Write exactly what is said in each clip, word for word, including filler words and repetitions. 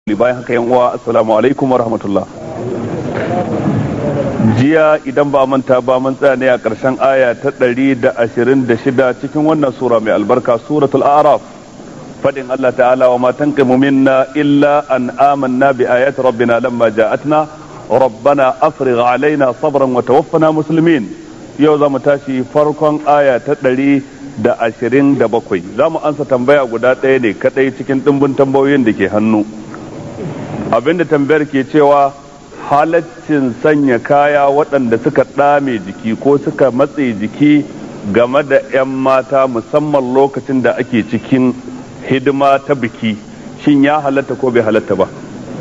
bayan haka yan uwa assalamu alaikum wa rahmatullah. Jiya idan ba manta ba mun tsaya ne a ƙarshen aya ta ɗari da ashirin da shida cikin wannan sura mai albarka suratul a'raf, fadin Allah ta'ala wa ma tanqimu minna illa an amanna bi ayati rabbina lamma ja'atna rabbana afrigh alaina sabran wa tawaffana muslimin. Yau za mu tashi farkon aya ta ɗari da ashirin da bakwai. Za mu ansa tambaya guda ɗaya ne kadai cikin ɗimbin tambayoyin da ke hannu. Abinda tambayar ke cewa halaccin sanya kaya waɗanda suka ɗame jiki ko suka matse jiki game da 'yan mata musamman lokacin da ake cikin hidima ta biki, shin ya halatta ko bai halatta ba?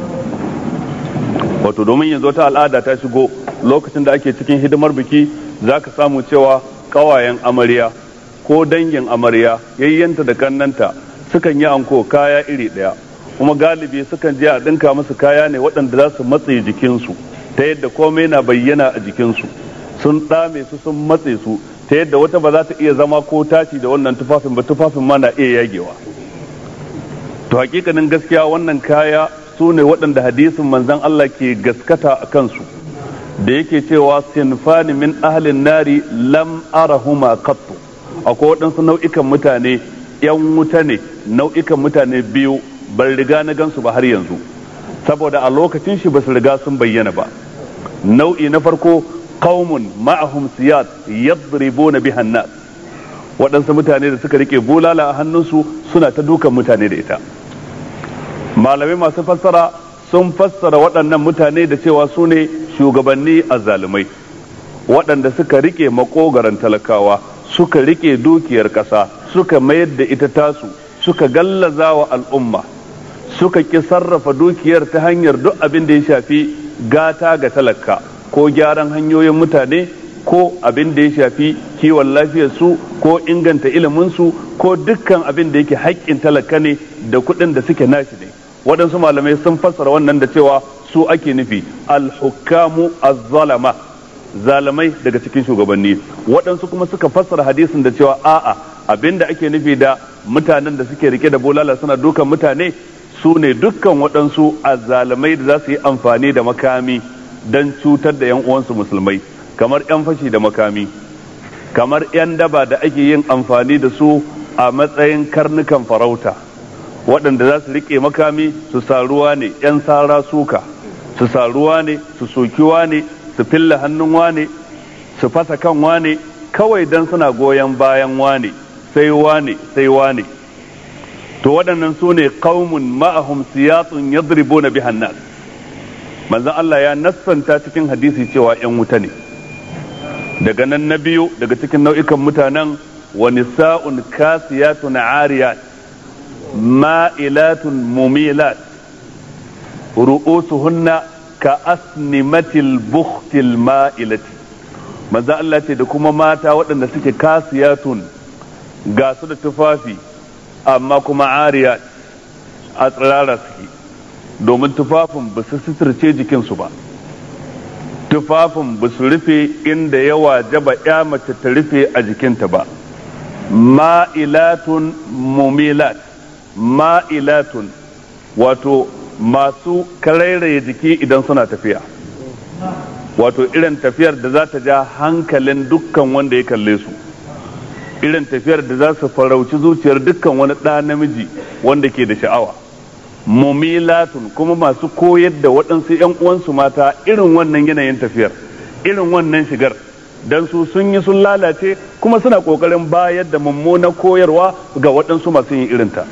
Wato domin yanzu ta al'ada ta shigo lokacin da ake cikin hidimar biki, za ka samu cewa ƙawayen amarya ko dangin amarya yayyanta da kannanta sukan yi anko kaya iri ɗaya, kuma galibi sukan je a dinka musu kaya ne waɗanda za su matse jikinsu ta yadda komai na bayyana a jikinsu, sun ɗame su sun matse su ta yadda wata ba za ta iya zama ko tashi da wannan tufafin ba, tufafin ma na iya yagewa. To hakikanin gaskiya wannan kaya su ne waɗanda hadisin manzon Allah ke gaskata a kansu da yake cewa sinfani min ahlin nari lam arahuma qattu. Akwai waɗansu nau'ikan mutane yan wuta ne, nau'ikan mutane biyu ban riga na gansu ba har yanzu, saboda a lokacin shi ba su riga sun bayyana ba. Nau'i na farko qaumun ma'ahum siyat yadribuna biha an-nas, waɗansu mutane da suka rike bulala a hannunsu suna ta dukan mutane da ita. Malamai masu fassara sun fassara waɗannan mutane da cewa su ne shugabanni azzalumai waɗanda suka rike makogaran talakawa, suka rike dukiyar ƙasa, suka mayar da ita tasu, suka gallaza wa al'umma, suka ki sarrafa dukiyar ta hanyar duk abin da ya shafi gata ga talaka ko gyaran hanyoyin mutane ko abin da ya shafi kiwon lafiyarsu ko inganta iliminsu ko dukkan abin da yake haƙƙin talaka ne da kuɗin da suke nashi ne. Waɗansu malamai sun fassara wannan da cewa su ake nufi al-hukamu az-zalama, zalamai daga cikin shugabanni. Waɗansu kuma suka fassara hadisin da cewa a'a, abin da ake nufi da mutanen da suke rike da bulala suna dukan mutane su ne dukkan waɗansu azzalamai da za su yi amfani da makami don cutar da 'yan uwansu musulmai, kamar 'yan fashi da makami, kamar 'yan daba da ake yin amfani da su a matsayin karnukan farauta, waɗanda za su rike makami su saruwa ne 'yan sara suka, su saruwa ne su sokiwa ne su filla hannun wane su fasa kan wane kawai don suna goyon bayan wane sai wane sai wane. To waɗannan su ne qaumun ma'ahum siyatun yadribuna bihan nas. Manzon Allah ya nassanta cikin hadisi cewa ƴan wuta ne. Daga nan na biyu daga cikin nau'ikan mutanen wa nisa'un kasiyatun ariyat ma'ilatun mumilat ru'usuhunna ka asnimatil bukhtil ma'ilati. Manzon Allah ce da kuma mata waɗanda suke kasiyatun, ga su da tufafi amma kuma ariya a tsirara suke, domin tufafin ba su suturce jikinsu ba, tufafin ba su rufe inda yawa jaba ya mace ta rufe a jikinta ba. Ma'ilatun mumilat, ma'ilatun wato masu karairaye jiki idan suna tafiya, wato irin tafiyar da za ta ja hankalin dukkan wanda ya kalle su, irin tafiyar da za su farauci zuciyar dukkan wani ɗa namiji wanda ke da sha'awa. Mumilatun kuma masu koyar da waɗansu 'yan uwansu mata irin wannan yanayin tafiyar, irin wannan shigar, dan su sun yi sun lalace kuma suna ƙoƙarin bayar da mummunar koyarwa ga waɗansu masu yin irinta.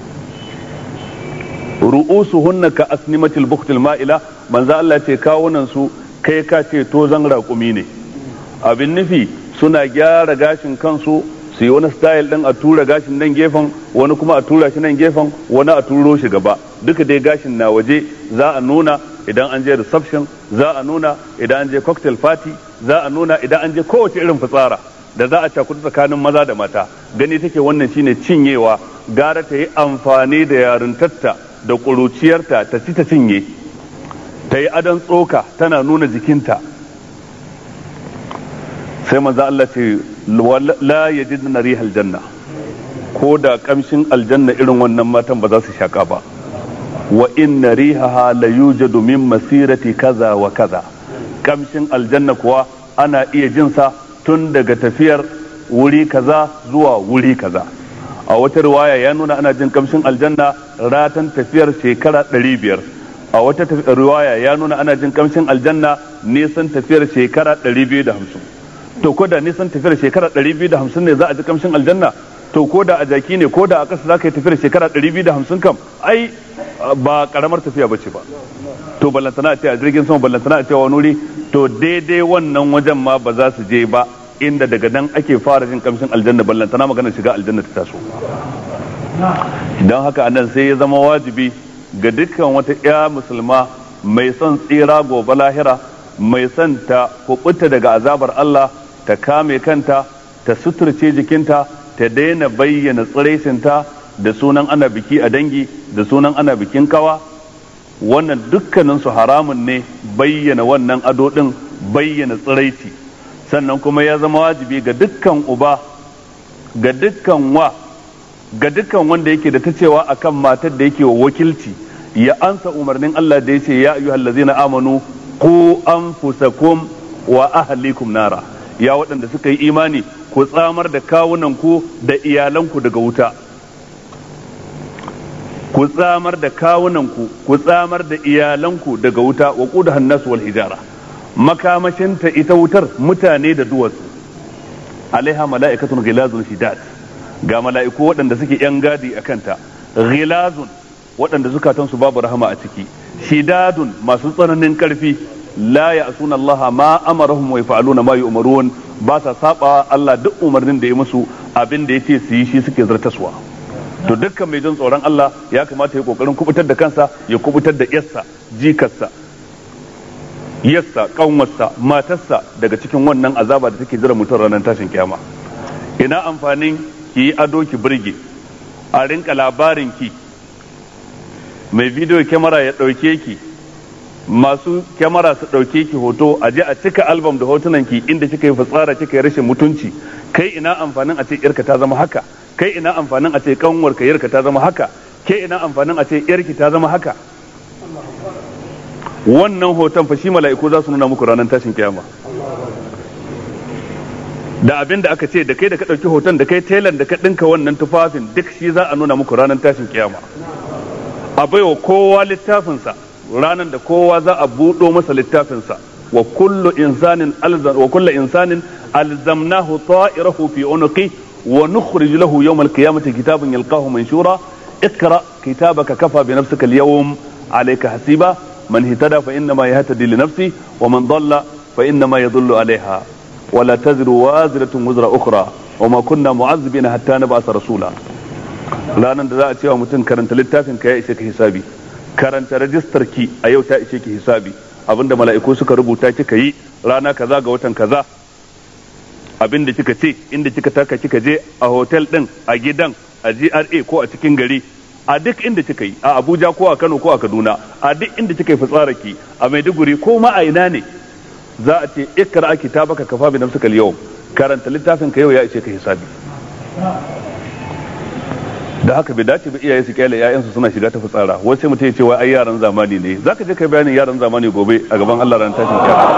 Ru'usuhunna ka asnimatil bukhtil ma'ila, manzo Allah ce kawunan su kai ka ce tozan raƙumi ne. Abin nufi suna gyara gashin kansu su yi wani style din a tura gashin nan gefen, wani kuma a tura shi nan gefen, wani a turo shi gaba, duka dai gashin na waje. Za a nuna idan an je reception, za a nuna idan an je cocktail party, za a nuna idan an je kowace irin fitsara da za a cakudu tsakanin maza da mata. Gani take wannan shine cinyewa, gara ta yi amfani da yarintarta da ƙuruciyarta ta ci ta cinye, ta yi adon tsoka tana nuna jikinta. Sai manzo Allah ce la yajidna rihal janna, ko da kamshin aljanna irin wannan matan ba za su shaka ba. wa inna rihaha la yujadu min masirati kaza wa kaza. Kamshin aljanna kuwa ana iya jin sa tun daga tafiyar wuri kaza zuwa wuri kaza. A wata riwaya ya nuna ana jin kamshin aljanna ratan tafiyar shekara ɗari biyar. A wata riwaya ya nuna ana jin kamshin aljanna nisan tafiyar shekara ɗari biyu da hamsin. To ko da nisan tafiyar shekara ɗari biyu da hamsin ne za a ji kamshin aljanna, to ko da a jaki ne ko da a ƙasa za ka yi tafiyar shekara ɗari biyu da hamsin kam ai ba karamar tafiya bace ba. To ballantana a ce a jirgin sama, ballantana a ce wani wuri, to daidai wannan wajen ma ba za su je ba, inda daga nan ake fara jin kamshin aljanna, ballantana maganar shiga aljanna ta taso. Don haka anan sai ya zama wajibi ga dukkan wata ƴa musulma mai son tsira gobe lahira, mai son ta kubuta daga azabar Allah, ta kame kanta, ta suturce jikinta, ta daina bayyana tsiraicinta da sunan ana biki a dangi, da sunan ana bikin kawa. Wannan dukkaninsu haramun ne, bayyana wannan ado din, bayyana tsiraici. Sannan kuma ya zama wajibi ga dukkan uba, ga dukkan wa, ga dukkan wanda yake da ta cewa akan matar da yake wa wakilci, ya ansa umarnin Allah da yace ya ayyuhallazina amanu qu anfusakum wa ahlikum nara. Ya waɗanda suka yi imani, ku tsamar da kawunanku da iyalanku daga wuta. Ku tsamar da kawunanku, ku tsamar da iyalanku daga wuta, wa qudahan nas wal hijara. Makamashinta ita wutar mutane da duwatsu. Alaiha mala'ikatun ghilazun shidad. Ga mala'iku waɗanda suke yan gadi a kanta. Ghilazun waɗanda zukatansu babu rahama a ciki. Shidadun masu tsananin ƙarfi. La ya'suna Allah ma amarahum wa yaf'aluna ma yu'marun. Ba sa saba Allah duk umarnin da ya musu, abin da yace su yi shi suke zartaswa. To dukkan mai jin tsoron Allah ya kamata ya kokarin kubutar da kansa, ya kubutar da yarsa, jikarsa, yarsa, kanwarsa, matarsa daga cikin wannan azaba da take jira mutum ranar tashin kiyama. Ina amfanin ki yi ado ki burge, a rinka labarin ki, mai bidiyo kyamara ya ɗauke ki, masu kyamara su ɗauke ki hoto, a je a cika albam da hotunan ki inda kika yi fitsara, kika yi rashin mutunci. Kai ina amfanin a ce yarka ta zama haka, kai ina amfanin a ce kanwarka yarka ta zama haka, ke ina amfanin a ce yarki ta zama haka. Wannan hoton fa shi mala'iku za su nuna muku ranar tashin kiyama. Da abin da aka ce da kai da ka ɗauki hoton, da kai telan da ka ɗinka wannan tufafin, duk shi za a nuna muku ranar tashin kiyama. A baiwa kowa littafinsa, ranar da kowa za a buɗo masa littafinsa. Wa kullu insanin alzam wa kullu insanin alzamnahu ta'irahu fi unqi wa nukhrij lahu yawm al-qiyamati kitaban yalqahu manshura. اقرأ كتابك كفى بنفسك اليوم عليك حسيبا من اهتدى فإنما يهتدي لنفسه ومن ضل فإنما يضل عليها ولا تزر وازرة وزر أخرى وما كنا معذبين حتى نبعث رسولا. ranar da za a cewa mutum karanta littafin ka ya ishe ka hisabi, karanta rajistar ki a yau ta ishe ki hisabi, abinda mala'iku suka rubuta kika yi rana kaza ga watan kaza, abinda kika ce, inda kika taka kika je, a hotel din, a gidan, a G R A ko a cikin gari, a duk inda kika yi, a Abuja ko a Kano ko a Kaduna, a duk inda kika yi fitsararki, a Maiduguri ko ma a ina ne, za a ce ikra kitabaka kafa bi nafsika al-yawm, karanta littafin ka yau ya ishe ka hisabi. Da haka bai dace ba iyaye su kyale ƴaƴansu suna shiga ta fitsara, wai sai mutum ya ce wai ai yaran zamani ne. Zaka je kai bayanin yaran zamani gobe a gaban Allah ran tashin kiyama.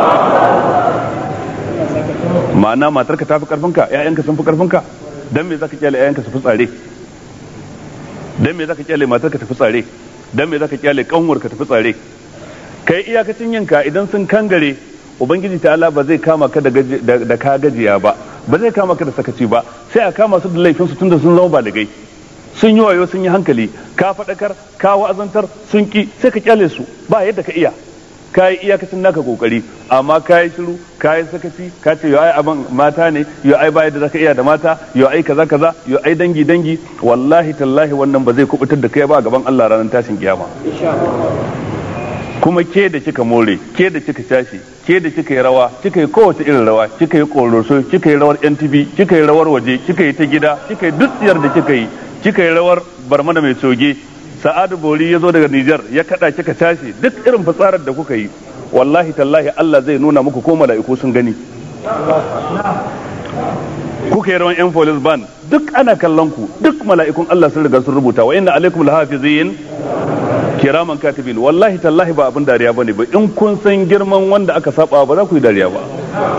Ma'ana matarka ta fi karfinka, ƴaƴanka sun fi karfinka, dan me zaka kyale ƴaƴanka su fitsare? Dan me zaka kyale matarka ta fitsare? Dan me zaka kyale kanwarka ta fitsare? Kai iyakacin yinka idan sun kangare, ubangiji ta Allah ba zai kama ka da da ka gajiya ba, ba zai kama ka da sakaci ba, sai a kama su da laifin su tunda sun zama baligai. Sun yi wayo, sun yi hankali, ka faɗakar, ka wa'azantar, sun ki, sai ka kyale su, ba yadda ka iya. Ka yi iyakacin naka kokari, amma ka yi shiru, ka yi sakaci, ka ce yau ai abin mata ne, yau ai ba yadda zaka iya da mata, yau ai kaza kaza, yau ai dangi dangi, wallahi tallahi wannan ba zai kubutar da kai ba a gaban Allah ranar tashin kiyama. Kuma ke da kika more, ke da kika tashi, ke da kika yi rawa, kika yi kowace irin rawa, kika yi koroso, kika yi rawar N T V, kika yi rawar waje, kika yi ta gida, kika yi duk tsiyar da kika yi, kika yi rawar barmana mai soge. Sa'adu Bori ya zo daga Nijar ya kada kika tashi, duk irin fitsarar da kuka yi, wallahi tallahi Allah zai nuna muku ko mala'iku sun gani. Kuka yi rawan yan police band, duk ana kallon ku, duk mala'ikun Allah sun riga sun rubuta wa inna alaikum lahafizin kiraman katibin. Wallahi tallahi ba abin dariya bane ba, in kun san girman wanda aka saba ba za ku yi dariya ba,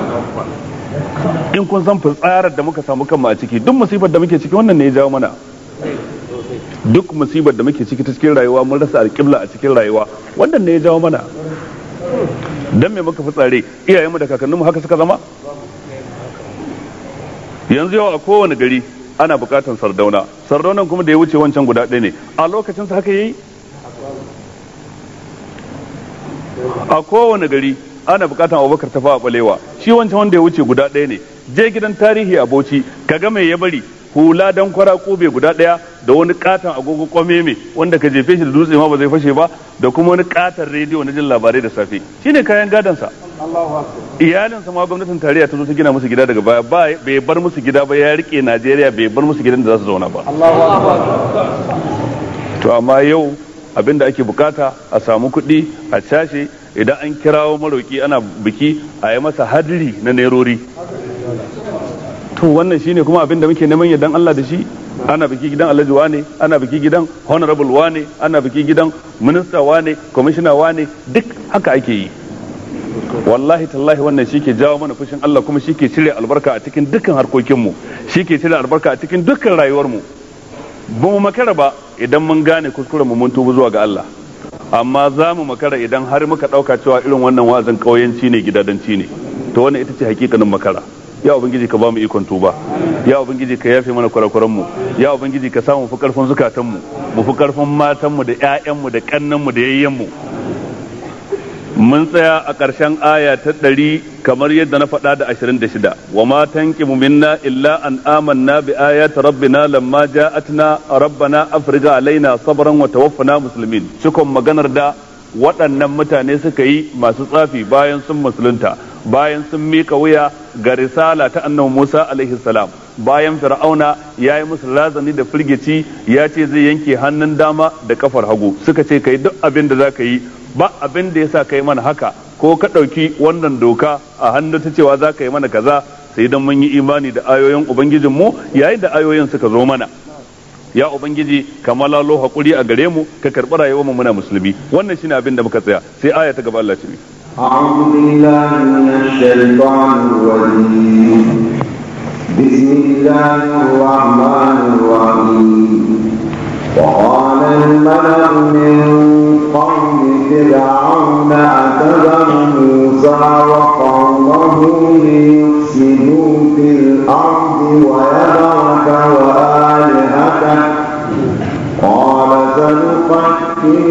in kun san fitsarar da muka samu kanmu a ciki. Duk musibar da muke ciki wannan ne ya jawo mana, duk musibar da muke ciki ta cikin rayuwa, mun rasa alƙibla a cikin rayuwa, wannan ne ya jawo mana. Dan me muka fitsare? Iyayenmu da kakanninmu haka suka zama. Yanzu yau a kowane gari ana bukatan sardauna, sardaunan kuma da ya wuce wancan guda ɗaya ne, a lokacin sa haka yayi. A kowane gari ana bukatan Abubakar Tafawa Balewa, shi wancan wanda ya wuce guda ɗaya ne. Je gidan tarihi a Bauchi kaga mai ya bari, hula dan kwara kube guda ɗaya da wani katon agogo kwameme wanda ka jefe shi da dutse ma ba zai fashe ba, da kuma wani katon rediyo na jin labarai da safe, shine kayan gadansa. Iyalinsa ma gwamnatin tarayya ta zo ta gina musu gida daga baya, bai bar musu gida ba, ya rike Najeriya, bai bar musu gidan da za su zauna ba. To amma yau abin da ake bukata a samu kuɗi a cashe, idan an kirawo maroki ana biki a yi masa hadiri na nerori. To wannan shine kuma abin da muke neman yardan Allah da shi. Ana biki gidan Alhaji wane, ana biki gidan Honorable wane, ana biki gidan Minista wane, Commissioner wane, duk haka ake yi. Wallahi tallahi wannan shi ke jawo mana fushin Allah, kuma shi ke cire albarka a cikin dukkan harkokinmu, shi ke cire albarka a cikin dukkan rayuwarmu. Ba mu makara ba idan mun gane kuskuren mu mun tubu zuwa ga Allah, amma za mu makara idan har muka ɗauka cewa irin wannan wa'azin ƙauyenci ne, gidadanci ne. To wannan ita ce hakikanin makara. Ya ubangiji ka ba mu ikon tuba, ya ubangiji ka yafe mana kurakuran mu, ya ubangiji ka samu fi karfin zukatan mu, mu fi karfin matan mu da ƴaƴan mu da kannan mu da yayyen mu. Mun tsaya a ƙarshen aya ta ɗari kamar yadda na faɗa da ashirin da shida. Wa ma tanqimu minna illa an amanna bi ayati rabbina lamma ja'atna rabbana afrigha alaina sabran wa tawaffana muslimin. Cikon maganar da waɗannan mutane suka yi masu tsafi bayan sun musulunta, bayan sun mika wuya ga risala ta annabi Musa alaihi salam, bayan fir'auna ya yi musu razani da firgici, ya ce zai yanke hannun dama da kafar hagu, suka ce kai duk abin da za ka yi, ba abin da yasa kai mana haka, ko ka ɗauki wannan doka a hannu ta cewa za ka yi mana kaza, sai dan mun yi imani da ayoyin ubangijinmu yayin da ayoyin suka zo mana. Ya ubangiji ka malalo hakuri a gare mu, ka karɓi rayuwar mu muna musulmi. Wannan shine abin da muka tsaya. Sai aya ta gaba Allah ce أعوذ بالله من الشيطان الرجيم بسم الله الرحمن الرحيم وقال الملأ من قوم فرعون أتذر موسى وقومه ليفسدوا في الأرض ويذرك وآلهتك قال سنقتل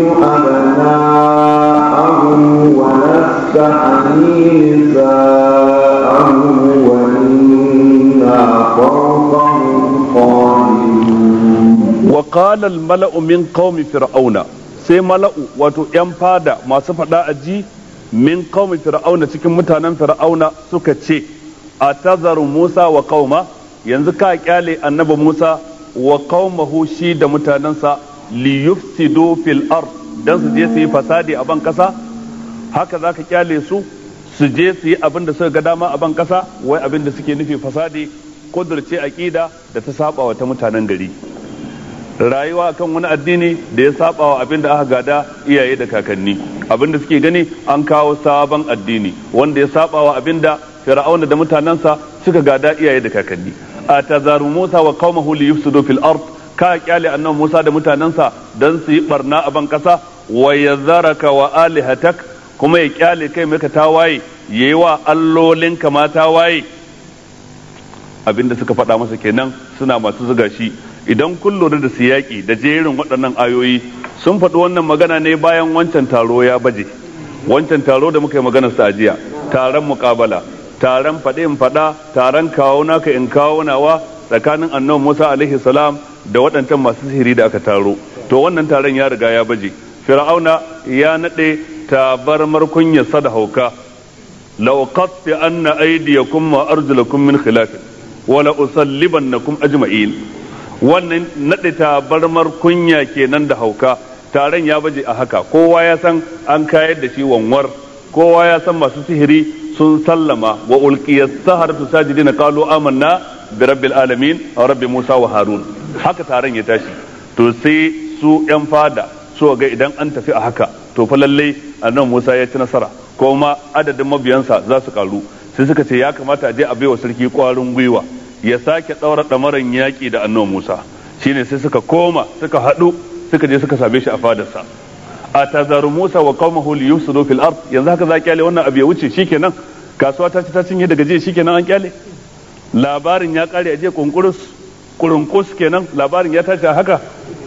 أبناءهم ونستحيي نساءهم وإنا فوقهم قادرون. وقال الملأ من قوم فرعون، sai mala'u wato ‘yan fada masu faɗa a ji min qaumi fir'auna cikin mutanen fir'auna suka ce, a tazaru Musa wa qauma, yanzu ka kyale annabi Musa wa qaumahu shi da mutanensa li yufsidu fil ard dan su je su yi fasadi a ban kasa, haka zaka kyale su su je su yi abin da suka ga dama a ban kasa, wai abin da suke nufi fasadi kudurce aqida da ta saba wa ta mutanen gari, rayuwa kan wani addini da ya saba wa abin da aka gada iyaye da kakanni, abin da suke gani an kawo sabon addini wanda ya saba wa abin da fir'auna da mutanensa suka gada iyaye da kakanni. atazaru Musa wa qaumahu li yufsidu fil ard, ka kyale annabi Musa da mutanensa dan su yi barna a ban kasa, wa yazaraka wa alihatak, kuma ya kyale kai maka tawaye yayi wa allolinka ma tawaye. Abinda suka faɗa masa kenan suna masu zuga shi. Idan kun lura da siyaki da jerin waɗannan ayoyi sun faɗi wannan magana ne bayan wancan taro ya baje, wancan taro da muka yi maganar sa jiya, taron muƙabala, taron faɗe in faɗa, taron kawo naka in kawo nawa tsakanin annabi Musa alaihi salam da waɗancan masu sihiri da aka taro. To wannan taron ya riga ya baje. Fir'auna ya naɗe tabarmar kunyarsa da hauka, la uqatti anna aydiyakum wa arjulakum min khilaf wa la usallibannakum ajma'in. Wannan naɗe tabarmar kunya kenan da hauka, taron ya baje a haka, kowa ya san an kayar da shi wanwar, kowa ya san masu sihiri sun sallama, wa ulqiyas saharatu sajidina qalu amanna bi rabbil alamin rabbi Musa wa Harun. Haka taron ya tashi. To sai su yan fada so ga idan an tafi a haka to fa lalle annabi Musa ya ci nasara kuma adadin mabiyansa za su karu sai suka ce ya kamata a je a baiwa sarki kwarin gwiwa ya sake daura damaran yaki da annabi Musa shine sai suka koma suka hadu suka je suka same shi a fadarsa atazaru Musa wa qaumahu liyufsidu fil ard yanzu haka za kyale wannan abu ya wuce shikenan kasuwa ta ci ta cinye daga jiya shikenan an kyale labarin ya kare aje kunkurus kurunkus kenan labarin ya tashi haka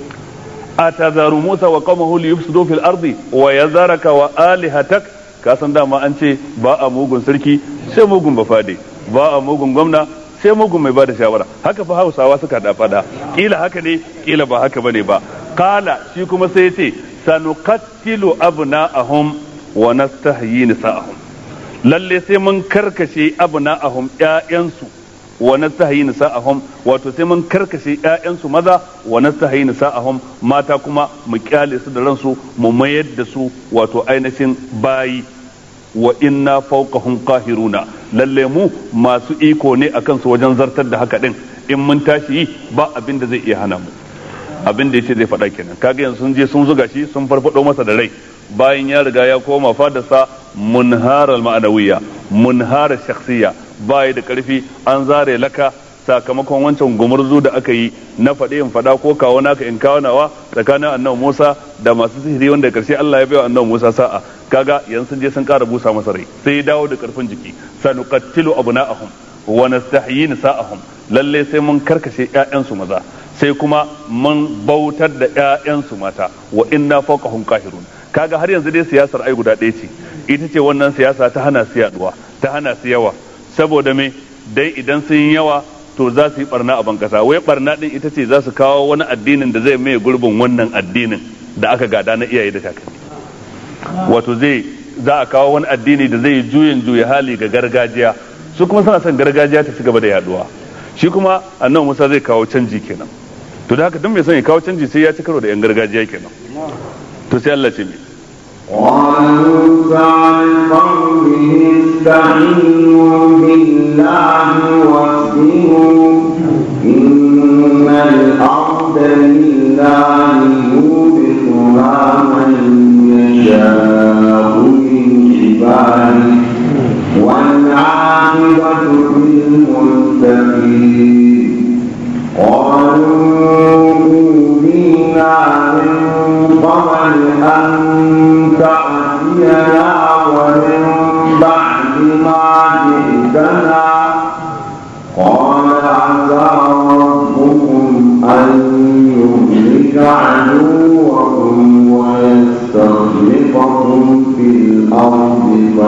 atazaru Musa wa qaumahu liyufsidu fil ardi wa yazaraka wa alihatak ka san dama an ce ba a mugun sarki sai mugun bafade ba a mugun gwamna sai mugun mai bada shawara haka fa Hausawa suka da fada kila haka ne kila ba haka bane ba kala shi kuma sai yace sanuqattilu abna'ahum wa nastahyi nisa'ahum lalle sai mun karkashe abna'ahum ƴaƴansu wa nastahyi nisa'ahum wato sai mun karkashe ƴaƴansu maza wa nastahyi nisa'ahum mata kuma mu kyale su da ransu mu mayar da su wato ainihin bayi wa inna fawqahum qahiruna lalle mu masu iko ne akan su wajen zartar da haka din in mun tashi yi ba abin da zai iya hana mu abin da yace zai faɗa kenan kaga yanzu sun je sun zuga shi sun farfado masa da rai bayan ya riga ya koma fadarsa munharal ma'anawiyya munharar shakhsiyya bai da karfi an zare laka sakamakon wancan gumurzu da aka yi na faɗi in faɗa ko kawo naka in kawo nawa tsakanin annabi Musa da masu sihiri wanda karshe Allah ya baiwa annabi Musa sa'a kaga yanzu sun je sun ƙara busa masa rai sai ya dawo da karfin jiki sanuqattilu abna'ahum wa nastahyi nisa'ahum lalle sai mun karkashe ƴaƴansu maza sai kuma mun bautar da ƴaƴansu mata wa inna fawqahum qahirun kaga har yanzu dai siyasar ai guda ɗaya ce ita ce wannan siyasa ta hana su yaduwa ta hana su yawa saboda me dai idan sun yi yawa to za su yi barna a bankasa wai barna din ita ce za su kawo wani addinin da zai mai gurbin wannan addinin da aka gada na iyaye da kakanni wato zai za a kawo wani addini da zai juyin juya hali ga gargajiya su kuma suna son gargajiya ta ci gaba da yaduwa shi kuma annabi Musa zai kawo canji kenan to da haka duk mai son ya kawo canji sai ya ci karo da yan gargajiya kenan to sai Allah ce mai قال موسى لقومه استعينوا بالله واصبروا إن الأرض لله يورثها من يشاء من عباده والعاقبة للمتقين قالوا أوذينا من قبل أن تأتينا ومن بعد ما جئتنا قال عسى ربكم أن يهلك عدوكم ويستخلفكم في الأرض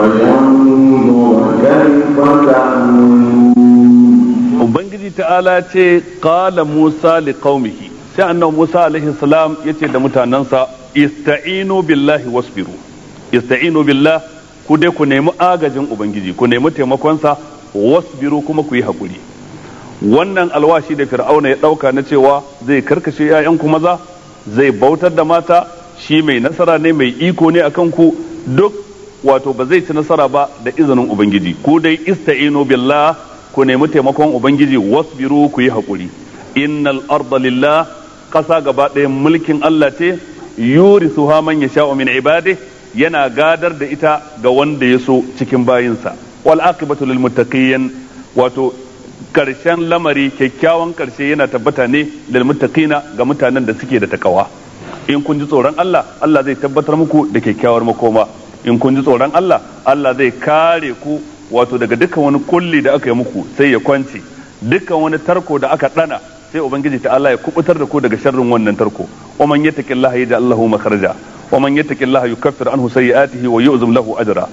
فينظر كيف تعملون. Ubangiji ta'ala ce qala Musa liqaumihi sai annabi Musa alaihi salam yace da mutanansa ista'inu billahi wasbiru ista'inu billah ku dai ku nemi agajin ubangiji ku nemi taimakon sa wasbiru kuma ku yi hakuri wannan alwashi da fir'auna ya dauka na cewa zai karkashe ƴaƴan ku maza zai bautar da mata shi mai nasara ne mai iko ne akan ku duk wato ba zai ci nasara ba da izinin ubangiji ku dai ista'inu billah ku nemi taimakon ubangiji wasbiru ku yi hakuri innal arda lillah kasa gaba ɗaya mulkin Allah ce yurisuha man yasha'u min ibadihi yana gadar da ita ga wanda ya so cikin bayinsa wal aqibatu lil muttaqin wato karshen lamari kyakkyawan karshe yana tabbata ne lil muttaqina ga mutanen da suke da takawa in kun ji tsoron Allah Allah zai tabbatar muku da kyakkyawar makoma in kun ji tsoron Allah Allah zai kare ku wato daga dukkan wani kulli da aka yi muku sai ya kwance dukkan wani tarko da aka dana sai ubangiji ta Allah ya kubutar da ku daga sharrin wannan tarko wa man yattaqillaha yaj'al lahu makhraja wa man yattaqillaha yukaffir anhu sayyi'atihi wa yu'zim lahu ajra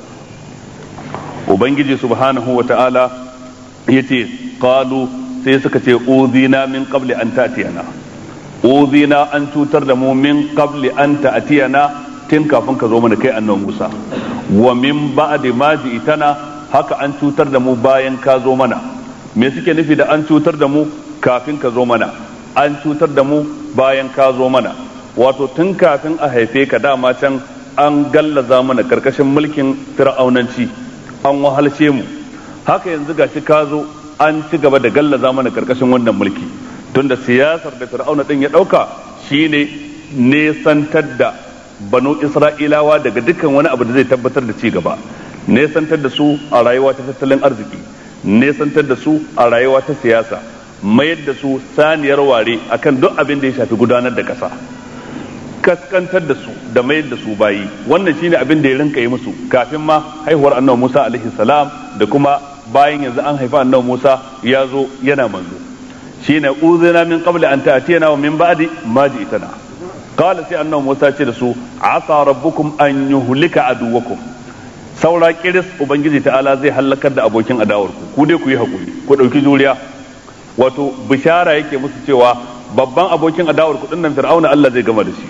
ubangiji subhanahu wa ta'ala yace qalu sai suka ce uzina min qabli an ta'tiyana uzina an cutar da mu min qabli an ta'tiyana tun kafin ka zo mana kai annabi Musa wa min ba'di ma ji'tana haka an cutar da mu bayan ka zo mana me suke nufi da an cutar da mu kafin ka zo mana an cutar da mu bayan ka zo mana wato tun kafin a haife ka dama can an gallaza mana karkashin mulkin fir'aunanci an wahalce mu haka yanzu gashi ka zo an ci gaba da gallaza mana karkashin wannan mulki tunda siyasar da fir'auna din ya dauka shine nesantar da banu Isra'ilawa daga dukkan wani abu da zai tabbatar da ci gaba, nesantar da su a rayuwa ta tattalin arziki, nesantar da su a rayuwa ta siyasa, mayar da su saniyar ware akan duk abin da ya shafi gudanar da ƙasa, kaskantar da su da mayar da su bayi. Wannan shine abin da ya rinka yi musu kafin ma haihuwar annabi Musa alaihi salam, da kuma bayan yanzu an haifa annabi Musa ya zo yana manzo. Shine uzina min qabli an ta'tiyana wa min ba'di ma ji'tana. Qala sai annabi Musa ce da su asa rabbukum an yuhlika aduwakum, saura kiris ubangiji ta'ala zai halakar da abokin adawarku, ku dai ku yi hakuri, ku dauki juriya. Wato bishara yake musu cewa babban abokin adawarku din nan Fir'auna Allah zai gama da shi.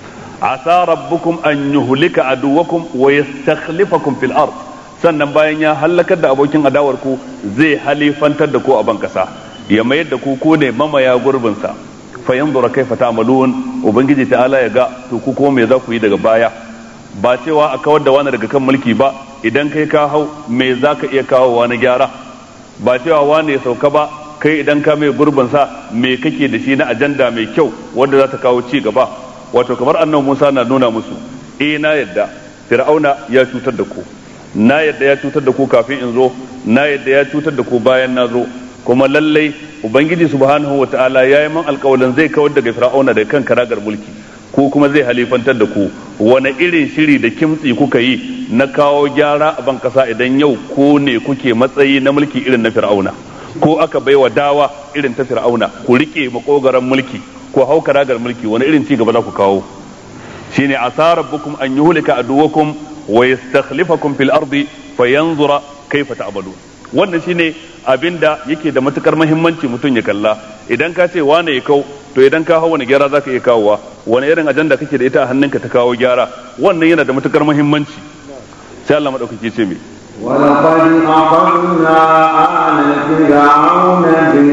Asa rabbukum an yuhlika aduwakum wa yastakhlifakum fil ard, sannan bayan ya halakar da abokin adawarku zai halifantar da ku a ban kasa, ya mayar da ku ko ne mamaya gurbin sa. Fa yanzura kaifa ta'malun, ubangiji ta'ala ya ga to ku ko me za ku yi daga baya. Ba cewa a kawar da wani daga kan mulki ba, idan kai ka hau me za ka iya kawo na gyara. Ba cewa wani ya sauka ba, kai idan ka mai gurbin sa me kake da shi na ajanda mai kyau wanda za ta kawo ci gaba. Wato kamar annabi Musa na nuna musu, eh na yadda Fir'auna ya cutar da ku, na yadda ya cutar da ku kafin in zo, na yadda ya cutar da ku bayan na zo, kuma lallai ubangiji subhanahu wataala ya yi man alƙawalin zai kawar daga Fir'auna da kan karagar mulki, ko kuma zai halifantar da ku. Wani irin shiri da kimtsi kuka yi na kawo gyara a ban kasa idan yau ko ne kuke matsayi na mulki irin na Fir'auna, ko aka baiwa dawa irin ta Fir'auna, ku rike makogaran mulki ko hau karagar mulki, wani irin ci gaba za ku kawo? Shine asa rabbukum an yuhlika aduwakum wa yastakhlifakum fil ardi fayanzura kaifa ta'malun. Wannan shine abinda yake da matukar muhimmanci mutum ya kalla. Idan ka ce wane ya kau, to idan ka hau wani gyara zaka iya kawowa, wani irin ajanda kake da ita a hannunka ta kawo gyara, wannan yana da matukar muhimmanci. Sai Allah madaukake ce me ولقد أخذنا آل فرعون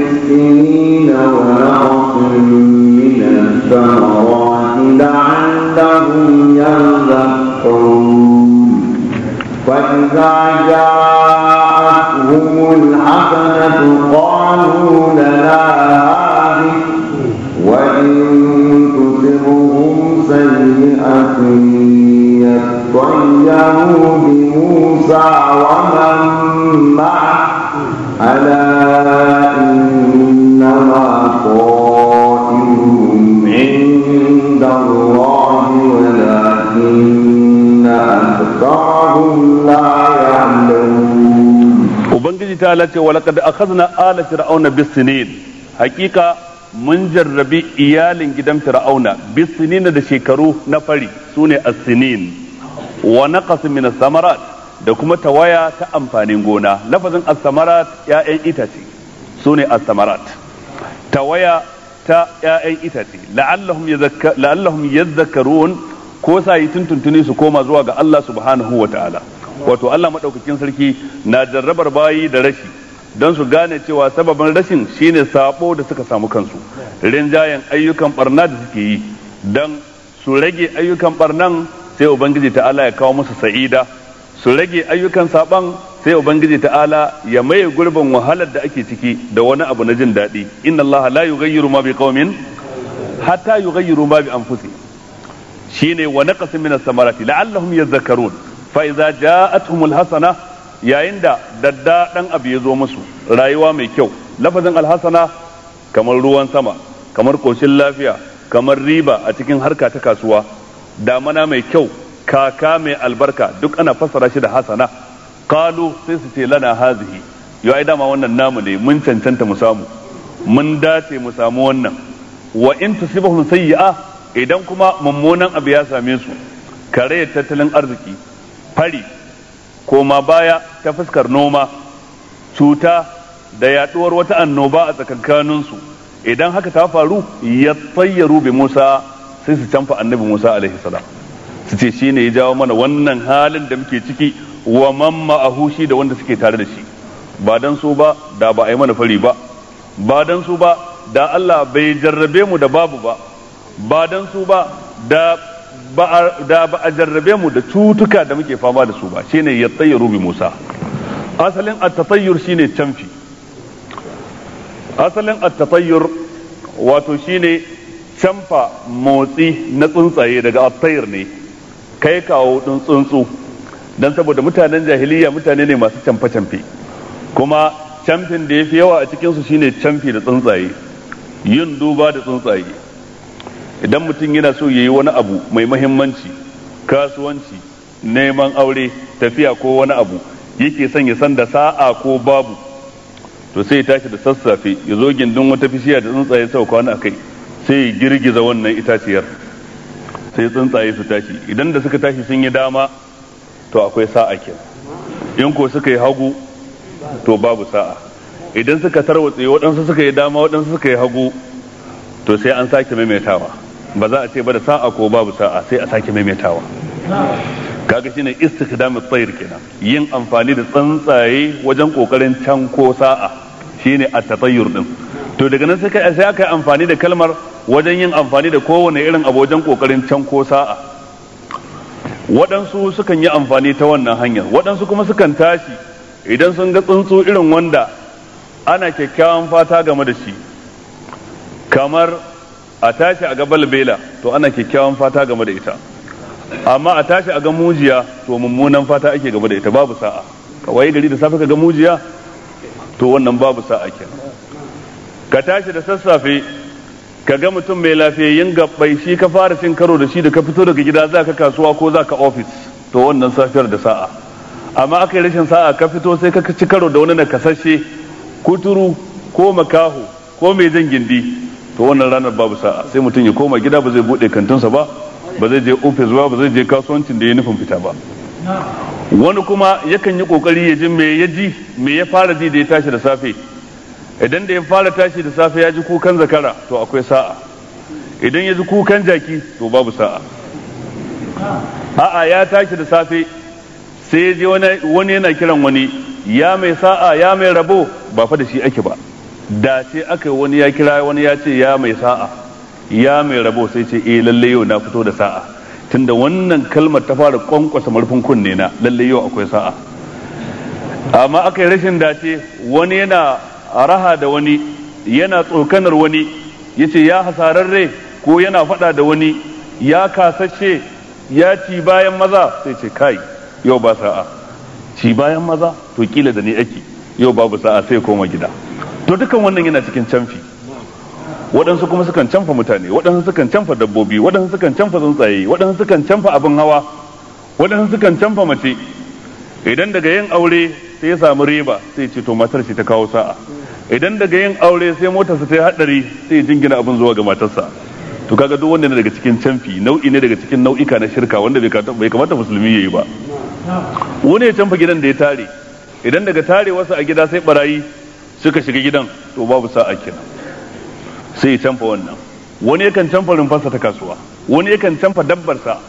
بالسنين ونقص من الثمرات لعلهم يذكرون فإذا جاءتهم الحسنة قالوا لنا هذه وإن تصبهم سيئة يطيروا بموسى ومن معه ألا إنما طائرهم عند الله ولكن أكثرهم لا يعلمون. وبنجي تعالى ولقد أخذنا آل فرعون بالسنين، حقيقة mun jarrabi iyalin gidan fir'auna bisinina da shekaru na fari sune as-sinin wa naqas min as-samarat da kuma tawaya ta amfanin gona. Lafazin as-samarat ya'yan itace sune as-samarat, tawaya ta ya'yan itace. la'allahum yadhakka la'allahum yadhakkarun, ko sai tuntuntuni su koma zuwa ga Allah subhanahu wata'ala. Wato Allah madaukakin sarki na jarrabar bayi da rashi don su gane cewa sababin rashin shine sabo da suka samu kansu, rinjayen ayyukan barna da suke yi. Don su rage ayyukan barnan sai ubangiji ta'ala ya kawo musu sa'ida, su rage ayyukan saban sai ubangiji ta'ala ya maye gurbin wahalar da ake ciki da wani abu na jin daɗi. Inna Allah la yughayyiru ma biqaumin hatta yughayyiru ma bi anfusihim. Shine wa naqasin min as-samarati la'allahum yadhakkarun fa idza ja'atuhumul hasana, yayin da daddaɗan abu ya zo musu, rayuwa mai kyau. Lafazin alhasana kamar ruwan sama, kamar koshin lafiya, kamar riba a cikin harka ta kasuwa, damana mai kyau, kaka mai albarka, duk ana fassara shi da hasana. Qalu sai su ce lana hazihi, yau ai dama wannan namu ne, mun cancanta mu samu, mun dace mu samu wannan. Wa in tusibahum sayyi'a, idan kuma mummunan abu ya same su, kare tattalin arziki, fari, koma baya ta fuskar noma, cuta da yaduwar wata annoba a tsakankaninsu, idan haka ta faru ya tsayyaru bi Musa, sai su canfa annabi Musa alaihi salam, su ce shine ya jawo mana wannan halin da muke ciki, wa man ma'ahu, shi da wanda suke tare da shi. Ba dan su ba da ba a yi mana fari ba, ba dan su ba da Allah bai jarrabe mu da babu ba, ba dan su ba da ba ba a jarrabe mu da cutuka da muke fama da su ba. Shine ya tsayyaru bi Musa. Asalin at-tatayyur shine canfi. Asalin at-tatayyur wato shine canfa motsi na tsuntsaye daga attayir ne, kai kawo ɗin tsuntsu, don saboda mutanen jahiliya mutane ne masu camfe-camfe, kuma camfin da ya fi yawa a cikinsu shine camfi da tsuntsaye, yin duba da tsuntsaye. Idan mutum yana so ya yi wani abu mai mahimmanci, kasuwanci, neman aure, tafiya ko wani abu, yake son ya san da sa'a ko babu, to sai ya tashi da sassafe ya zo gindin wata bishiya da tsuntsaye sau kwana a kai, sai ya girgiza wannan itaciyar, sai tsuntsaye su tashi. Idan da suka tashi sun yi dama, to akwai sa'a kenan. In ko suka yi hagu, to babu sa'a. Idan suka tarwatse waɗansu suka yi dama waɗansu suka yi hagu, to sai an sake maimaitawa. Ba za a ce ba da sa'a ko babu sa'a, sai a sake maimaitawa. Kaga shine istikdamut tayr kenan, yin amfani da tsuntsaye wajen kokarin canko sa'a, shine at-tatayyur din. To daga nan sai sai aka yi amfani da kalmar wajen yin amfani da kowane irin abu wajen kokarin canko sa'a. Waɗansu sukan yi amfani ta wannan hanyar, waɗansu kuma sukan tashi idan sun ga tsuntsu irin wanda ana kyakkyawan fata game da shi, kamar a tashi a ga balbela, to ana kyakkyawan fata game da ita, amma a tashi a ga mujiya, to mummunan fata ake game da ita, babu sa'a. Kawai gari da safe ka ga mujiya, to wannan babu sa'a kenan. Ka tashi da sassafe ka ga mutum mai lafiyayyen gabbai, shi ka fara cin karo da shi da ka fito daga gida za ka kasuwa ko za ka ofis, to wannan safiyar da sa'a. Amma aka yi rashin sa'a ka fito sai ka ci karo da wani na kasashe, kuturu ko makaho ko mai jan gindi, to wannan ranar babu sa'a, sai mutum ya koma gida, ba zai bude kantinsa ba, ba zai je ofis ba, ba zai je kasuwancin da ya nufin fita ba. Wani kuma yakan yi kokari ya ji me ya ji me ya fara ji da ya tashi da safe. Idan da ya fara tashi da safe ya ji kukan zakara, to akwai sa'a. Idan ya ji kukan jaki, to babu sa'a. A'a, ya tashi da safe sai ya je wani yana kiran wani, ya mai sa'a, ya mai rabo, ba fa da shi ake ba, da ce aka wani ya kira wani ya ce ya mai sa'a, ya mai rabo, sai ce eh lalle yau na fito da sa'a, tunda wannan kalmar ta fara kwankwasa marfin kunne na, lalle yau akwai sa'a. Amma aka yi rashin dace, wani yana raha da wani, yana tsokanar wani, yace ya hasararre, ko yana faɗa da wani, ya kasashe, ya ci bayan maza, sai ce kai yau ba sa'a. Ci bayan maza, to kila da ni ake, yau babu sa'a, sai koma gida. To dukan wannan yana cikin canfi. Waɗansu kuma sukan canfa mutane, waɗansu sukan canfa dabbobi, waɗansu sukan canfa tsuntsaye, waɗansu sukan canfa abin hawa, waɗansu sukan canfa mace. Idan daga yin aure sai ya samu riba, sai ce to matar shi ta kawo sa'a. Idan daga yin aure sai motarsa ta yi haɗari, sai jingina abin zuwa ga matarsa. To kaga duk wanda ne daga cikin canfi, nau'i ne daga cikin nau'ika na shirka wanda bai kamata musulmi ya yi ba. Wani ya canfa gidan da ya tare, idan daga tare wasu a gida sai barayi suka shiga gidan, to babu sa'a kenan, sai ya canfa wannan. Wani yakan canfa rumfarsa ta kasuwa, wani yakan canfa dabbarsa,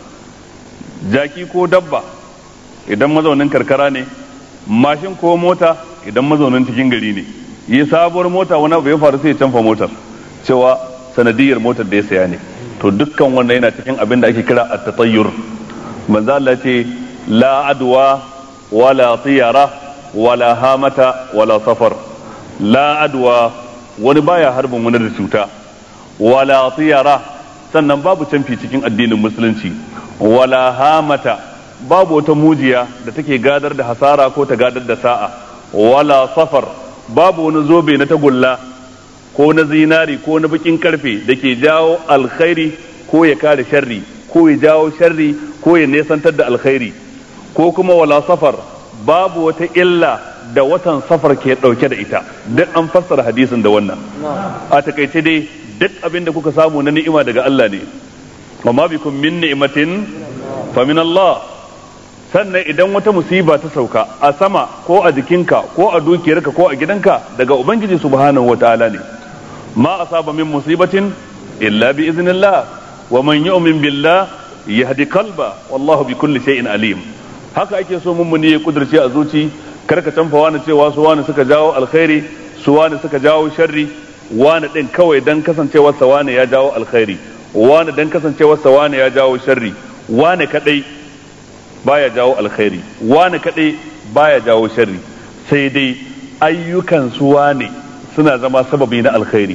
jaki ko dabba idan mazaunin karkara ne, mashin ko mota idan mazaunin cikin gari ne. Yi sabuwar mota wani abu ya faru sai ya canfa motar, cewa sanadiyar motar da ya saya ne. To dukkan wannan yana cikin abin da ake kira at-tatayyur. Manzo Allah ce la adwa wala tiyara wala hamata wala safar. La adwa, wani baya harbin wani da cuta, wala tiyara, sannan babu canfi cikin addinin musulunci, wala hamata, babu wata mujiya da take gadar da hasara ko ta gadar da sa'a, wala safar, babu wani zobe na tagulla ko na zinari ko na bakin karfe da ke jawo alkhairi ko ya kare sharri, ko ya jawo sharri ko ya nesantar da alkhairi, ko kuma wala safar, babu wata illa da watan safar ke dauke da ita. Duk an fassara hadisin da wannan. A takaice dai duk abin da kuka samu na ni'ima daga Allah ne, wa ma bikum min ni'matin fa min Allah. Sannan idan wata musiba ta sauka a sama ko a jikinka ko a dukiyarka ko a gidanka, daga ubangiji subhanahu wataala ne. Ma asaba min musibatin illa bi iznillah, wa man yu'min billah yahdi qalba, wallahu bi kulli shay'in alim. Haka ake so mummuni ya kudurce a zuci, karka canfa wani cewa su wani suka jawo alkhairi, su wani suka jawo sharri, wani din kawai dan kasancewar sa wani ya jawo alkhairi, wani dan kasancewar sa wani ya jawo sharri, wani kadai baya jawo alkhairi, wani kadai baya jawo sharri, sai dai ayyukan su wani suna zama sababi na alkhairi.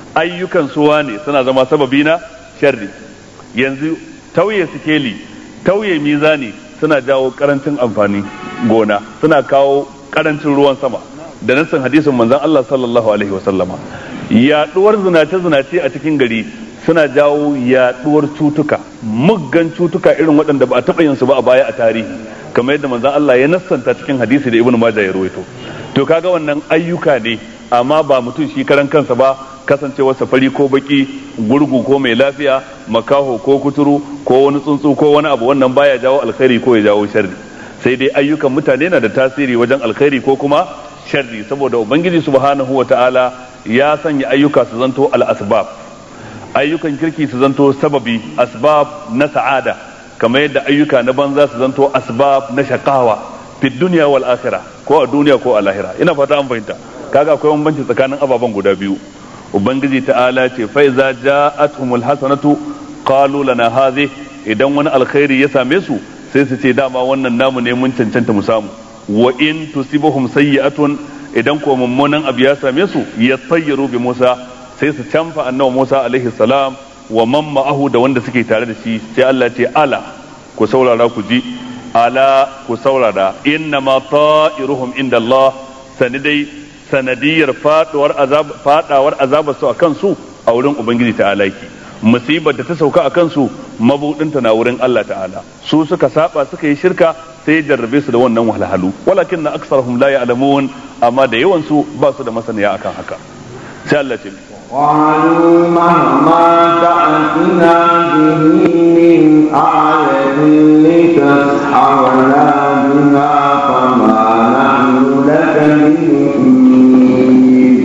ayyukan suwa ne suna zama sababi na sharri. Yanzu tauye sikeli, tauye mizani suna jawo karancin amfani gona, suna kawo karancin ruwan sama da nassin hadisin manzon Allah sallallahu alaihi wasallama. Yaduwar zinace-zinace a cikin gari suna jawo yaduwar cutuka, muggan cutuka irin waɗanda ba a taɓa yin su ba a baya a tarihi, kamar yadda manzon Allah ya nassanta cikin hadisi da Ibn Majah ya rawaito. To kaga wannan ayyuka ne, amma ba mutum shi karan kansa ba, kasancewar safari ko baki, gurgu ko mai lafiya, makaho ko kuturu ko wani tsuntsu ko wani abu, wannan baya jawo alkhairi ko ya jawo sharri. Sai dai ayyukan mutane na da tasiri wajen alkhairi ko kuma sharri, saboda ubangiji subhanahu wataala ya sanya ayyuka su zanto al-asbab, ayyukan kirki su zanto sababi, asbab na sa'ada, kamar yadda ayyuka na banza su zanto asbab na shaqawa fi dunya wal akhirah, ko a duniya ko a lahira. Ina fata an fahimta. Kaga akwai bambanci tsakanin ababen guda biyu. Ubangiji ta'ala ce fa iza ja'atuhumul hasanatu qalu lana hadhi, idan wani alkhairi ya same su sai su ce dama wannan namu ne, mun cancanta mu samu. Wa in tusibuhum sayyi'atun, idan ko mummunan abu ya same su yatayyaru bi Musa, sai su canfa annabi Musa alaihi salam wa man ma'ahu da wanda suke tare da shi. Sai Allah ce ala ku saurara ku ji, ala ku saurara, inna ma ta'iruhum inda Allah, sani dai sanadiyar faduwar azab fadawar azabar su akan su a wurin ubangiji ta'ala yake. Musibar da ta sauka akan su mabudin ta na wurin Allah ta'ala. Su suka saba suka yi shirka, sai jarrabe su da wannan wahalhalu. Walakin na aksarhum la ya'lamun, amma da yawan su ba su da masaniya akan haka. Sai Allah ce قالوا مهما تأتنا به من آية لتسحرنا بها فما نحن لك بمؤمنين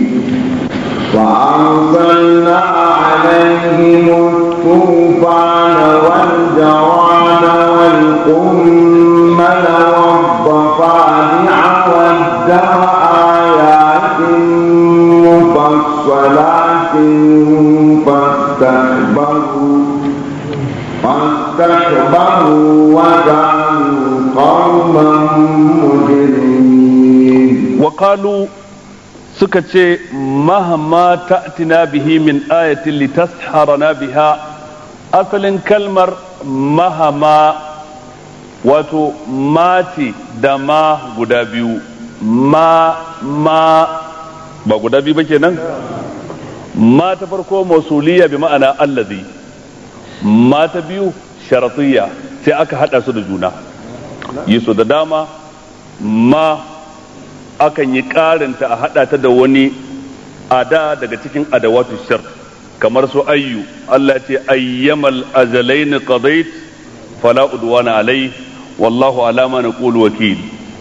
وأرسلنا عليهم الطوفان والجراد والقمل والضفادع والدم آيات مفصلات فاستكبروا فاستكبروا وكانوا قوما مجرمين. وقالوا سكتي مهما تأتنا به من آية لتسحرنا بها. أصل كلمة مهما wato mati da ma guda biyu, ma ma ba guda biyu ba kenan. Ma ta farko mausuliya bi ma'ana allazi, ma ta biyu sharatiyya, sai aka hada su da juna. Yiso da dama ma akan yi karinta a hada ta da wani ada daga cikin adawatu shart, kamar su ayyu. Allah ce ayyamal ajalain qadait fala udwana alai wallahu ala ma naqulu wakil.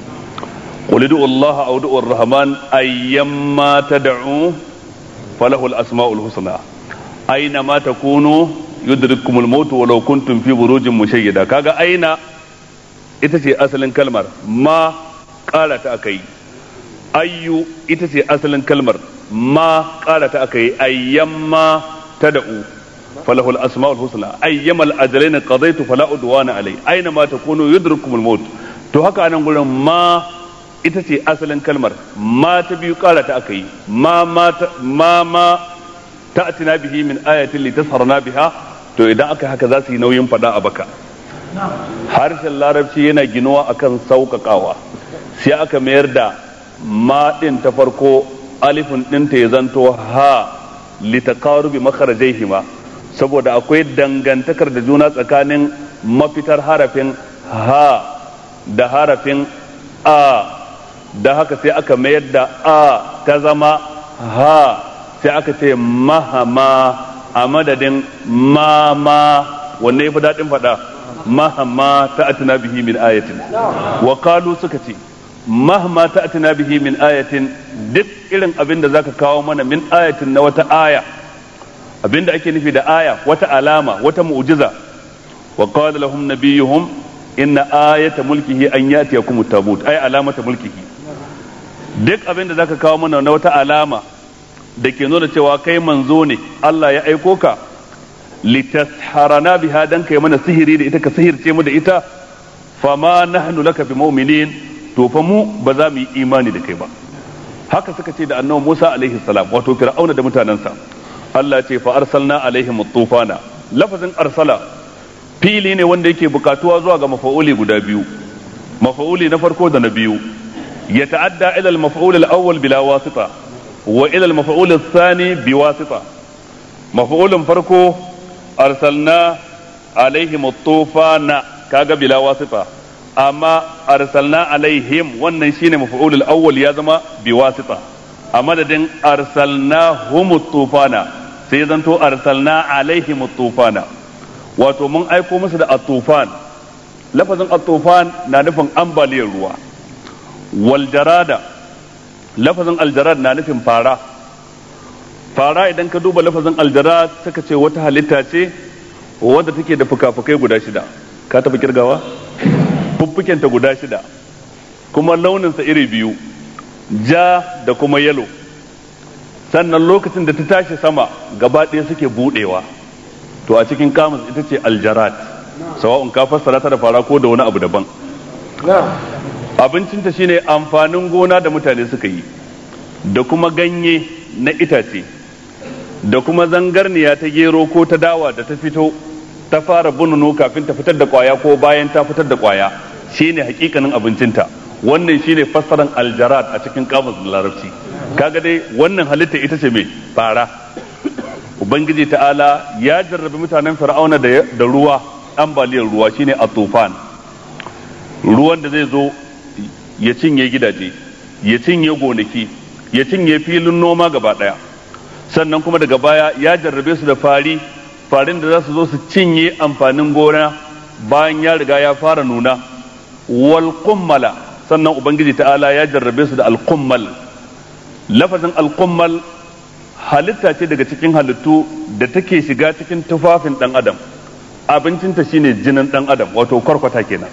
قل ادعوا الله أو ادعوا الرحمن أيما تدعوا فله الأسماء الحسنى أينما تكونوا يدرككم الموت ولو كنتم في بروج مشيدة. كاغا أين إتسي أصل كلمة ما قالت أكي، أيو إتسي أصل كلمة ما قالت أكي، أيما تدعوا فله الأسماء الحسنى أيما الأجلين قضيت فلا أدوان عليه أينما تكونوا يدرككم الموت. تو هكا أنا نقول ما ita ce asalin kalmar, ma ta biyu kara ta aka yi, ma ma ma ta'tina bihi min ayatin litasharna biha. To idan aka haka za su yi nauyin fada a baka. Harshen larabci yana ginuwa akan sauƙaƙawa, sai aka mayar da ma din ta farko alifin ɗinta ya zanto ha litaqarubi makharajaihima, saboda akwai dangantakar da juna tsakanin mafitar harafin ha da harafin a, da haka sai aka mayar da a ta zama ha, sai aka ce mahama a madadin mama. wanne yafi daɗin faɗa? mahama ta'atina bihi min ayatin. wa qalu suka ce mahama ta'atina bihi min ayatin, duk irin abin da zaka kawo mana min ayatin na wata aya. Abinda ake nufi da aya wata alama, wata mu'jiza. wa qala lahum nabiyuhum inna ayata mulkihi an yatiyakum at-tabut, ay alamata mulkihi. Duk abin da zaka kawo mana na wata alama da ke nuna cewa kai manzo ne, Allah ya aiko ka, litasharana biha, dan kai mana sihiri da ita, ka sihirce mu da ita, fama nahnu laka bi mu'minin, to fa mu ba za mu yi imani da kai ba. Haka suka ce da annabi Musa alaihi salam, wato Fir'auna da mutanansa. Allah ce fa arsalna alaihim at-tufana. Lafazin arsala fili ne wanda yake bukatuwa zuwa ga mafa'uli guda biyu, mafa'uli na farko da na biyu. Ya ta'adda ila al-maf'ul al-awwal bila wasita wa ila al-maf'ul ath-thani bi wasita. Maf'ulun farko arsalna alaihim at-tufana kaga bila wasita, amma arsalna alaihim wannan shine maf'ul al-awwal ya zama bi wasita. A madadin arsalnahum at-tufana sai zanto arsalna alaihim at-tufana, wato mun aiko musu da at-tufan. Lafazin at-tufan na nufin ambaliyar ruwa. Wal jarada, lafazin aljarad na nufin fara. Fara idan ka duba lafazin aljarad suka ce wata halitta ce wadda take da fuka-fukai guda shida. Ka taba kirgawa? Fuffukenta guda shida, kuma launinsa iri biyu, ja da kuma yalo. Sannan lokacin da ta tashi sama gaba ɗaya suke buɗewa. To a cikin kamus ita ce aljarad, sawa'un ka fassara ta da fara ko da wani abu daban. Abincinta shine amfanin gona da mutane suka yi, da kuma ganye na itace, da kuma zangarniya ta gero ko ta dawa da ta fito ta fara bununu kafin ta fitar da kwaya ko bayan ta fitar da kwaya, shine hakikanin abincinta. Wannan shine fassaran aljarad a cikin kamus da larabci. Kaga dai wannan halitta ita ce mai fara. Ubangiji ta'ala ya jarrabi mutanen fir'auna da ruwa, ambaliyar ruwa shine at-tufan, ruwan da zai zo ya cinye gidaje, ya cinye gonaki, ya cinye filin noma gaba daya. Sannan kuma daga baya ya jarrabe su da fari, farin da za su zo su cinye amfanin gona bayan ya riga ya fara nuna. Wal qummala, sannan ubangiji ta'ala ya jarrabe su da al-qummal. Lafazin al-qummal halitta ce daga cikin halittu da take shiga cikin tufafin dan adam. Abincinta shine jinin dan adam, wato kwarkwata kenan.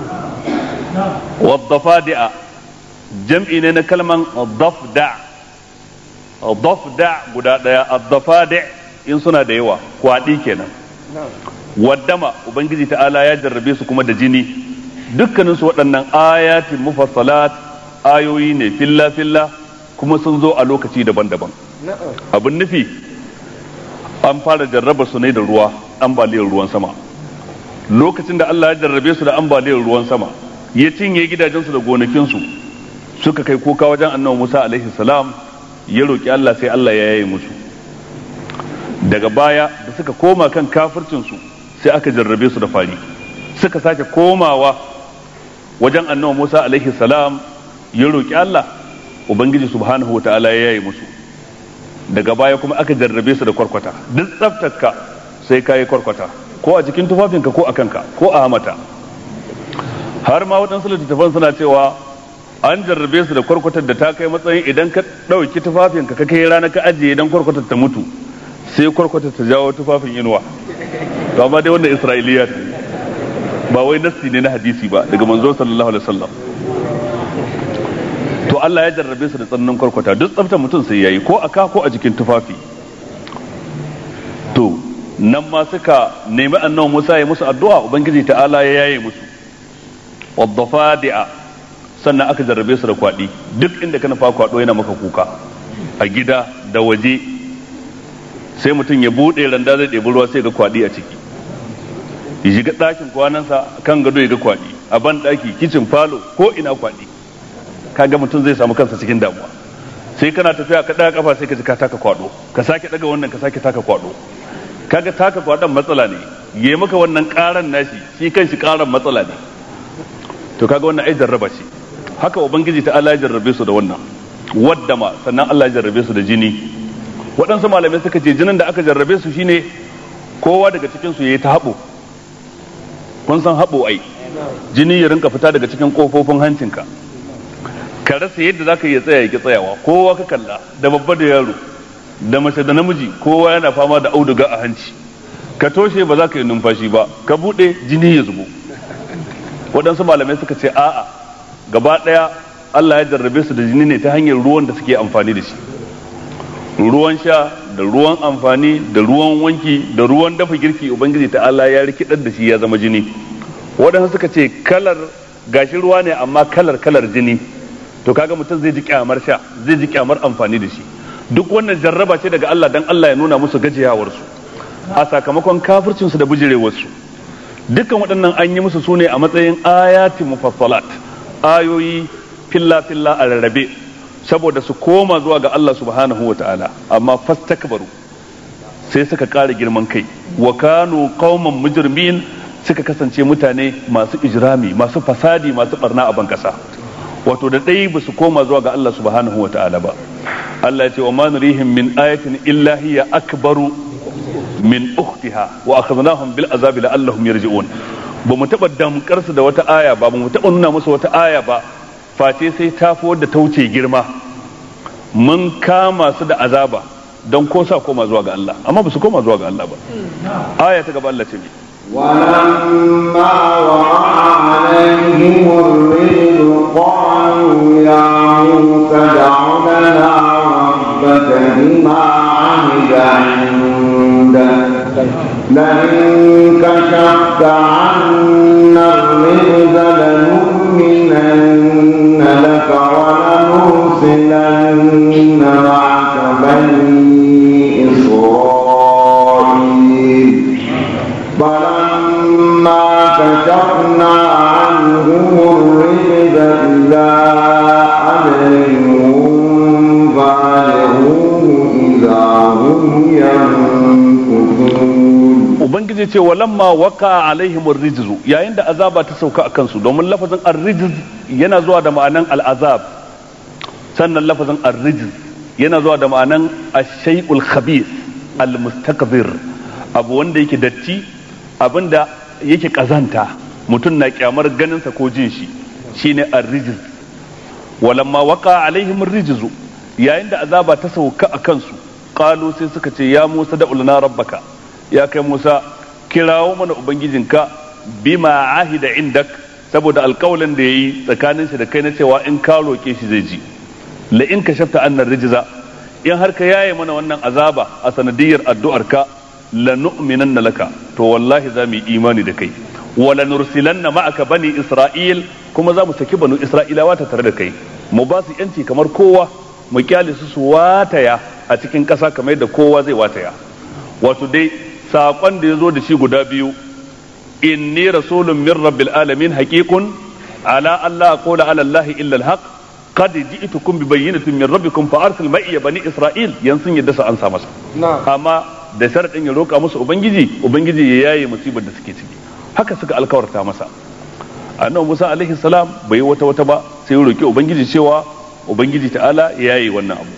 Wadafadi'a jam'i ne na kalman dafda. Dafda guda daya, ad-dafadi' in suna da yawa, kwadi kenan. Waddama ubangiji ta'ala ya jarrabe su kuma da jini. Dukkanin su waɗannan ayatin mufassalat, ayoyi ne filla filla, kuma sun zo a lokaci daban-daban. Abin nufi an fara jarraba su ne da ruwa, ambaliyar ruwan sama. Lokacin da Allah ya jarrabe su da ambaliyar ruwan sama, ya cinye gidajensu da gonakinsu, suka kai kuka wajen annabi Musa alaihi salam, ya roki Allah sai Allah ya yaye musu. Daga baya da suka koma kan kafircinsu sai aka jarrabe su da fari, suka sake komawa wajen annabi Musa alaihi salam, ya roki Allah, ubangiji subhanahu wataala ya yaye musu. Daga baya kuma aka jarrabe su da kwarkwata. Duk tsaftarka sai ka yi kwarkwata, ko a jikin tufafinka ko a kanka ko a hamata. Har ma waɗansu littattafan suna cewa an jarrabe su da kwarkwatar da ta kai matsayin idan ka ɗauki tufafinka ka kai rana ka ajiye idan kwarkwatar ta mutu, sai kwarkwatar ta jawo tufafin inuwa. To amma dai wannan Isra'iliya ba wai nassi ne na hadisi ba daga manzo sallallahu alaihi wasallam. To Allah ya jarrabe su da tsananin kwarkwata, duk tsaftar mutum sai yayi ko a ka ko a jikin tufafi. To nan ma suka nemi annabi Musa ya musu addu'a, ubangiji ta'ala ya yaye musu. Wadafadi'a, sannan aka jarrabe su da kwadi. Duk inda kana fa kwado yana maka kuka, a gida da waje. Sai mutum ya bude randa zai ɗebi ruwa sai ga kwadi a ciki. Ya shiga ɗakin kwanansa kan gado ya ga kwadi, a ban ɗaki, kicin, falo, ko ina kwadi. Kaga mutum zai samu kansa cikin damuwa. Sai kana tafiya ka ɗaga kafa sai ka ji ka taka kwado, ka sake ɗaga wannan ka sake taka kwado. Kaga taka kwadon matsala ne, yayi maka wannan ƙaran nashi, shi kanshi ƙaran matsala ne. To kaga wannan ai jarraba ce. Haka ubangiji ta Allah ya jarrabe su da wannan. Waddama, sannan Allah ya jarrabe su da jini. Waɗansu malamai suka ce jinin da aka jarrabe su shine kowa daga cikin su yayi ta haɓo. Kun san haɓo ai, jini ya rinka fita daga cikin kofofin hancinka. Ka rasa yadda zaka iya tsaya ki tsayawa, kowa ka kalla, da babba da yaro, da mace da namiji, kowa yana fama da auduga a hanci. Ka toshe ba za ka yi numfashi ba, ka buɗe jini ya zubo. Waɗansu malamai suka ce a'a, gaba ɗaya Allah ya jarrabe su da jini ne ta hanyar ruwan da suke amfani da shi. Ruwan sha, da ruwan amfani, da ruwan wanki, da ruwan dafa girki, ubangiji ta Allah ya rikidar da shi ya zama jini. Waɗansu suka ce kalar gashi ruwa ne amma kalar kalar jini. To kaga mutum zai ji kyamar sha, zai ji kyamar amfani da shi. duk wannan jarraba ce daga Allah dan Allah ya nuna musu gajiyawarsu a sakamakon kafircinsu da bijirewarsu. Dukkan waɗannan an yi musu sune a matsayin ayati mufassalat, ayoyi filla filla a rarrabe saboda su koma zuwa ga Allah subhanahu wa ta'ala, amma fastakbaru sai suka ƙara girman kai, wa kanu qauman mujrimin suka kasance mutane masu ijrami, masu fasadi, masu barna a ban kasa. Wato da dai ba su koma zuwa ga Allah subhanahu wa ta'ala ba. Allah ya ce wa ma nurihim min ayatin illa hiya akbaru min ukhtiha wa akhadnahum bil azabi la'allahum yarji'un. Ba mu taba damkar su da wata aya ba, ba mu taba nuna musu wata aya ba face sai ta fi wadda ta wuce girma. Mun kama su da azaba don ko sa koma zuwa ga Allah, amma ba su koma zuwa ga Allah ba. Aya ta gaba Allah ce ne ولما وقع عليهم الرجل قالوا يا موسى ادع لنا ربك بما عهد عندك لئن كشفت عنا الرجز لنؤمنن لك ولنرسلن معك بني إسرائيل فلما كشفنا عنهم الرجز إلى أجل هم بالغوه إذا هم ينكثون. Ubangiji ce walamma waka alaihim ar-rijzu, yayin da azaba ta sauka akan su, domin lafazin ar-rijz yana zuwa da ma'anan al-azab, sannan lafazin ar-rijz yana zuwa da ma'anan ash-shay'ul khabith al-mustakbir, abu wanda yake datti, abinda yake kazanta, mutum na kyamar ganinsa ko jin shi, shine ar-rijz. Walamma waka alaihim ar-rijzu, yayin da azaba ta sauka akan su, qalu sai suka ce ya Musa da'u lana rabbaka, ya kai Musa kirawo mana ubangijinka bima ahida indak, saboda alƙawalin da yayi tsakanin shi da kai na cewa in ka roke shi zai ji. La in kashafta annar rijza, in har ka yaye mana wannan azaba a sanadiyar addu'arka, la nu'minanna laka, to wallahi za mu yi imani da kai, wala nursilanna ma'aka bani isra'il, kuma za mu saki banu isra'ilawa ta tare da kai, mu ba su yanci kamar kowa, mu kyale su su wataya a cikin ƙasa kamar yadda kowa zai wataya. Wato dai saƙon da ya zo da shi guda biyu, inni rasulun min rabbil alamin haqiqun ala alla aqula ala allahi illa alhaq qad ji'tukum bi bayyinatin min rabbikum fa arsil ma'iya bani isra'il, yansun yadda sa an sa masa, amma da sharadin ya roka musu ubangiji ubangiji ya yaye musibar da suke ciki. Haka suka alkawarta masa. Annabi Musa alaihi salam bai yi wata wata ba, sai ya roki ubangiji cewa ubangiji ta'ala ya yaye wannan abu.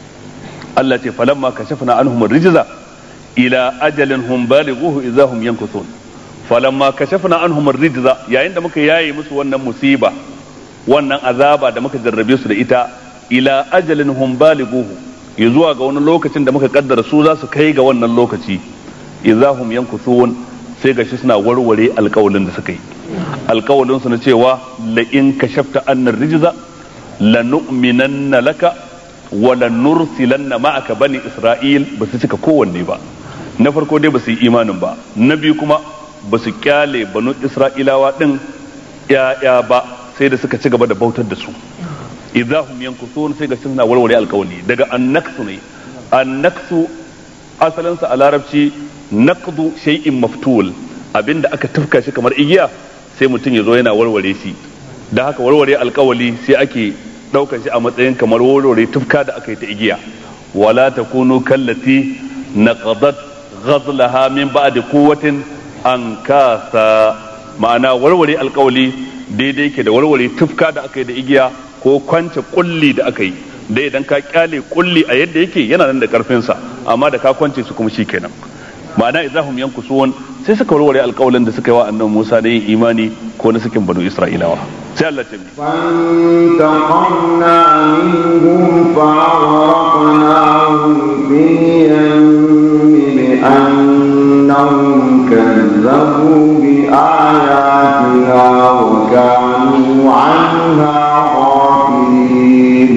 Allah ce falamma kashafna anhum ar-rijza ila ajalin hum balighuhu idza hum yankuthun. Falamma kashafna anhum ar-rijza, yayin da muka yaye musu wannan musiba, wannan azaba da muka jarrabe su da ita, ila ajalin hum balighuhu, zuwa ga wani lokacin da muka kaddara su za su kai ga wannan lokaci, idza hum yankuthun, sai gashi suna warware alƙawalin da suka yi. Alƙawalin su na cewa la in kashafta annar rijza lanu'minanna laka wa lanursilanna ma'aka bani isra'il, ba su cika kowanne ba. Na farko dai ba su yi imanin ba, na biyu kuma ba su kyale banu isra'ilawa din ya'ya ba, sai da suka ci gaba da bautar da su. idahum yankusun, sai ga suna warware alkawali daga annaksu ne. Annaksu asalinsa a larabci naqdu shay'in maftul, abinda aka tafka shi kamar igiya sai mutum ya zo yana warware shi. Da haka warware alkawali sai ake daukar shi a matsayin kamar warware tufka da aka yi ta igiya. Wala takunu kallati naqadat ghazlaha min ba'di quwwatin ankasa, ma'ana warware alkawali daidai ke da warware tufka da aka yi da igiya ko kwance kulli da aka yi. Da idan ka kyale kulli a yadda yake yana nan da karfin sa, amma da ka kwance su kuma shikenan. Ma'ana idahum yankusun, sai suka warware alkawalin da suka yi wa annabi Musa da yin imani ko na sakin banu Isra'ilawa. sai Allah ce فانتقمنا منهم فأغرقناهم في اليم بأنهم كذبوا بآياتنا وكانوا عنها غافلين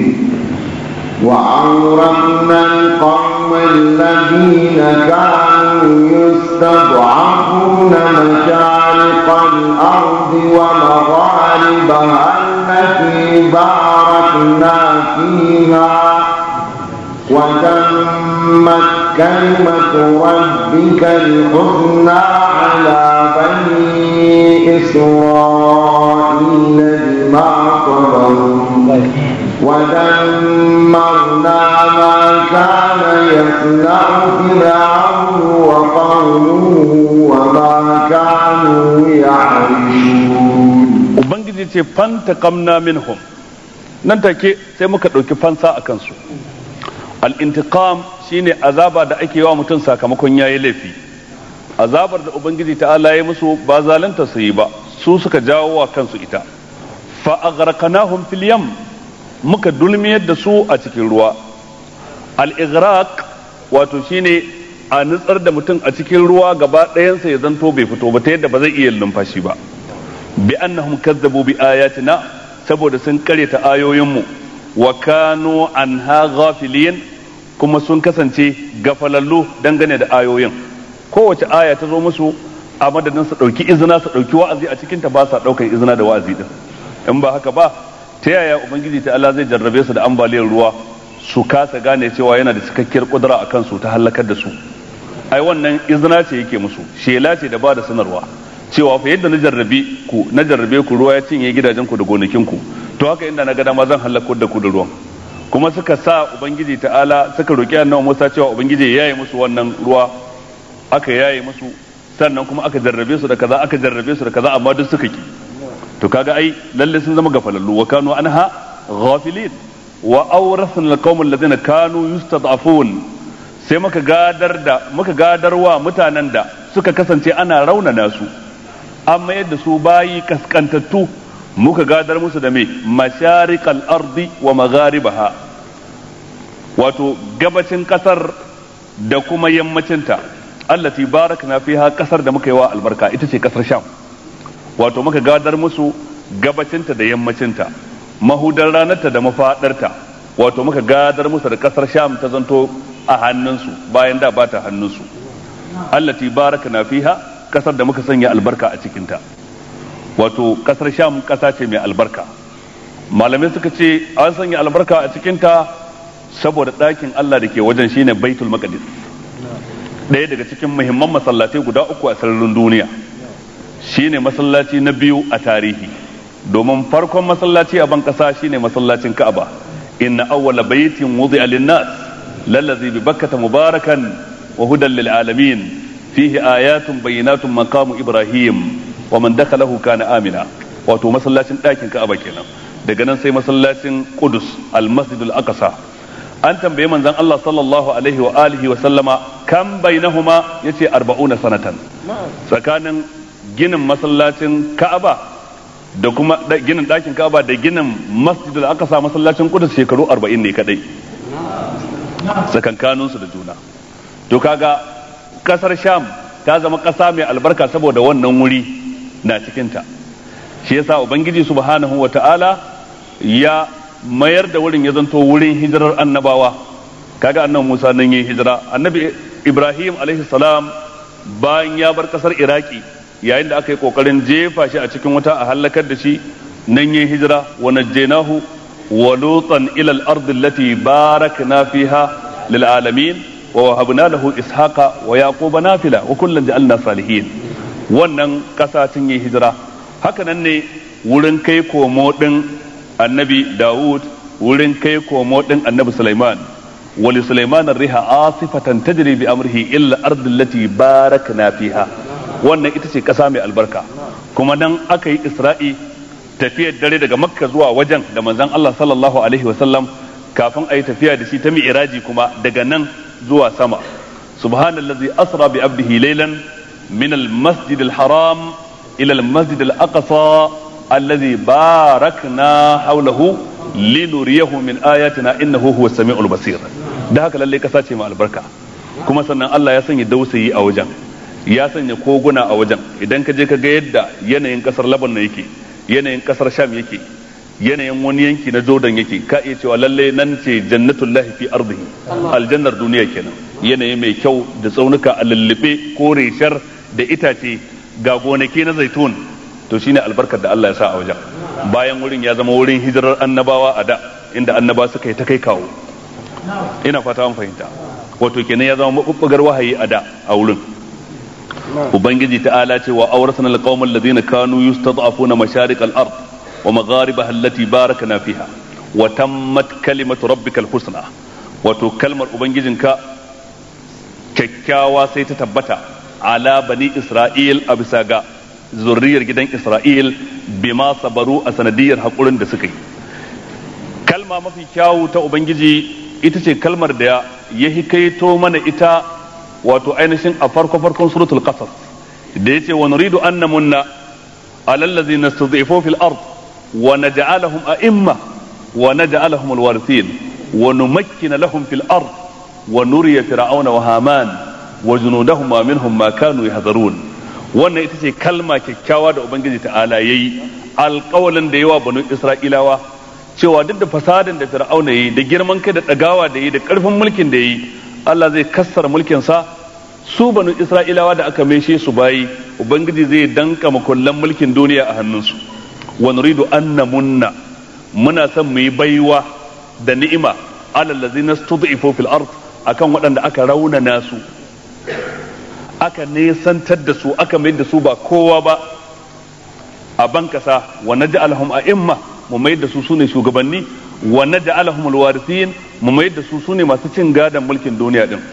وأورثنا القوم الذين كانوا يستضعفون مشارق الأرض ومغاربها التي باركنا فيها وتمت كلمة ربك الحسنى على بني إسرائيل بما صبروا ودمرنا ما كان يصنع فرعون وقومه وما كانوا يعرشون. Ubangiji ce fantaqamna minhum, nan take sai muka ɗauki fansa a kansu. Al-intiqam shine azaba da ake wa mutum sakamakon yayi laifi. Azabar da Ubangiji ta'ala ya musu ba zalunta su yi ba, su suka jawo wa kansu ita. Fa aghraqnahum fil yam, muka dulmiyar da su a cikin ruwa. Al-ighraq wato shine a nutsar da mutum a cikin ruwa gaba ɗayansa ya zanto bai fito ba ta yadda ba zai iya numfashi ba. Bi annahum kazzabu bi ayatina, saboda sun karyata ayoyinmu, wa kanu anha ghafilin, kuma sun kasance gafalallu dangane da ayoyin. Kowace aya ta zo musu a madadin su dauki izina su dauki wa'azi a cikin ta ba sa daukar izina da wa'azi din. In ba haka ba, ta yaya Ubangiji ta Allah zai jarrabe su da ambaliyar ruwa su kasa gane cewa yana da cikakkiyar kudura a kansu ta halakar da su. Ai wannan izina ce yake musu, shela ce da ba da sanarwa cewa fa yadda na jarrabe ku na jarrabe ku ruwa ya cinye gidajen ku da gonakin ku, to haka inda na ga dama zan halakar da ku da ruwan. Kuma suka sa Ubangiji ta'ala suka roki Annabi Musa cewa Ubangiji ya yaye musu wannan ruwa, aka yaye musu, sannan kuma aka jarrabe su da kaza aka jarrabe su da kaza amma duk suka ki. To kaga ai lalle sun zama gafalallu wa kanu anha ghafilin. Wa awrathna alqawm alladhina kanu yustad'afun, sai muka gadar da muka gadarwa mutanen da suka kasance ana raunana su, amma yadda su bayi kaskantattu, muka gadar musu da me masharikal ardi wa magharibaha, wato gabacin kasar da kuma yammacinta. allati barakna fiha, kasar da muka yi wa albarka ita ce kasar Sham. Wato muka gadar musu gabacinta da yammacinta, mahudar ranarta da mafadarta, wato muka gadar musu da kasar Sham ta zanto a hannunsu bayan da ba ta hannunsu. allati barakna fiha, kasar da muka sanya albarka a cikinta. Wato kasar Sham kasa ce mai albarka. Malamai suka ce an sanya albarka a cikinta saboda ɗakin Allah da ke wajen shine Baitul Maqdis, ɗaya daga cikin muhimman masallatai guda uku a sararin duniya. Shine masallaci na biyu a tarihi, domin farkon masallaci a ban kasa shine masallacin Ka'aba. Inna awwala baitin wudi'a lin-nas lallazi bi Bakkata mubarakan wa hudan lil alamin fihi ayatun bayyinatun maqamu Ibrahim wa man dakhalahu kana amina. Wato masallacin ɗakin Ka'aba kenan. Daga nan sai masallacin Qudus, al-Masjid al-Aqsa. An tambaye manzon Allah sallallahu alaihi wa alihi wa sallama kam bainahuma, yace arba'una sanatan. Tsakanin ginin masallacin Ka'aba da kuma ginin ɗakin Ka'aba da ginin Masjidul Aqsa masallacin Qudus shekaru arba'in ne kadai tsakankanin su da juna. To kaga kasar Sham ta zama kasa mai albarka saboda wannan wuri na cikin ta. Shi yasa Ubangiji subhanahu wata'ala ya mayar da wurin ya zanto wurin hijirar annabawa. Kaga annabi Musa nan yayin hijira, annabi Ibrahim alaihi salam bayan ya bar kasar Iraki yayin da aka yi kokarin jefa shi a cikin wuta a halakar da shi, nan yin hijira. Wa najjaynahu wa lutan ila al-ard allati barakna fiha lil alamin wa wahabna lahu ishaqa wa yaquba nafila wa kullan ja'alna salihin. Wannan kasa tun yin hijira. Haka nan ne wurin kai komo din annabi Dawud, wurin kai komo din annabi Sulaiman. wa li Sulaiman ar-riha asifatan tajri bi amrihi illa al-ard allati barakna fiha. Wannan ita ce kasa mai albarka, kuma nan aka yi Isra'i, tafiyar dare daga Makka zuwa wajen da manzon Allah sallallahu alaihi wa sallam, kafin a yi tafiya da shi ta mi'raji kuma daga nan zuwa sama. Subhanallazi asra bi abdihi laylan min al-masjid al-haram ila al-masjid al-aqsa alladhi barakna hawlahu linuriyahu min ayatina innahu huwas samiul basir. Da haka lalle kasa ce mai albarka, kuma sannan Allah ya sanya dausayi a wajen, ya sanya koguna a wajen. Idan ka je ka ga yadda yanayin kasar Lebanon yake, yanayin kasar Sham yake, yanayin wani yanki na Jordan yake, ka iya cewa lalle nan ce jannatullahi fi ardihi, aljannar duniya kenan. Yanayi mai kyau da tsaunuka a lullube ko reshar da itace, ga gonaki na zaitun, to shine albarkar da Allah ya sa a wajen. Bayan wurin ya zama wurin hijirar annabawa a da, inda annaba suka yi ta kai kawo. ina fata an fahimta. Wato kenan ya zama mabubbugar wahayi a da a wurin. Ubangiji ta'ala ce wa awrasna alqawmal ladina kanu yustad'afuna masharik al-ard wa magharibaha allati barakna fiha wa tammat kalimatu rabbikal husna. Wato kalmar ubangijinka kyakkyawa sai ta tabbata ala bani isra'il a bisa ga zurriyar gidan isra'il bima sabaru a sanadiyar haƙurin da suka yi. Kalma mafi kyawu ta ubangiji ita ce kalmar da ya hikaito mana ita wato ainihin a farko farkon suratul qasas da yace wa nuridu an namunna alal ladzina istud'ifu fil ard wa naj'alahum a'imma wa naj'alahum alwarithin wa numakkina lahum fil ard wa nuriya fir'auna wa haman wa junudahum minhum ma kanu yahzarun. Wannan ita ce kalma kyakkyawa da ubangiji ta'ala yayi alƙawalin da yawa banu isra'ilawa cewa duk da fasadin da fir'auna yayi da girman kai da dagawa da yayi da karfin mulkin da yayi Allah zai kassara mulkin sa. Su banu isra'ilawa da aka maishe su bayi ubangiji zai danka makullan mulkin duniya a hannunsu. Wa nuridu an namunna muna son mu yi baiwa da ni'ima alal ladzina stud'ifu fil ard akan waɗanda aka raunana su aka nesantar da su aka mai da su ba kowa ba a bankasa wa naj'alhum a'imma mu mai da su sune shugabanni wa naj'alhum alwarithin mu mai da su sune masu cin gadan mulkin duniya din.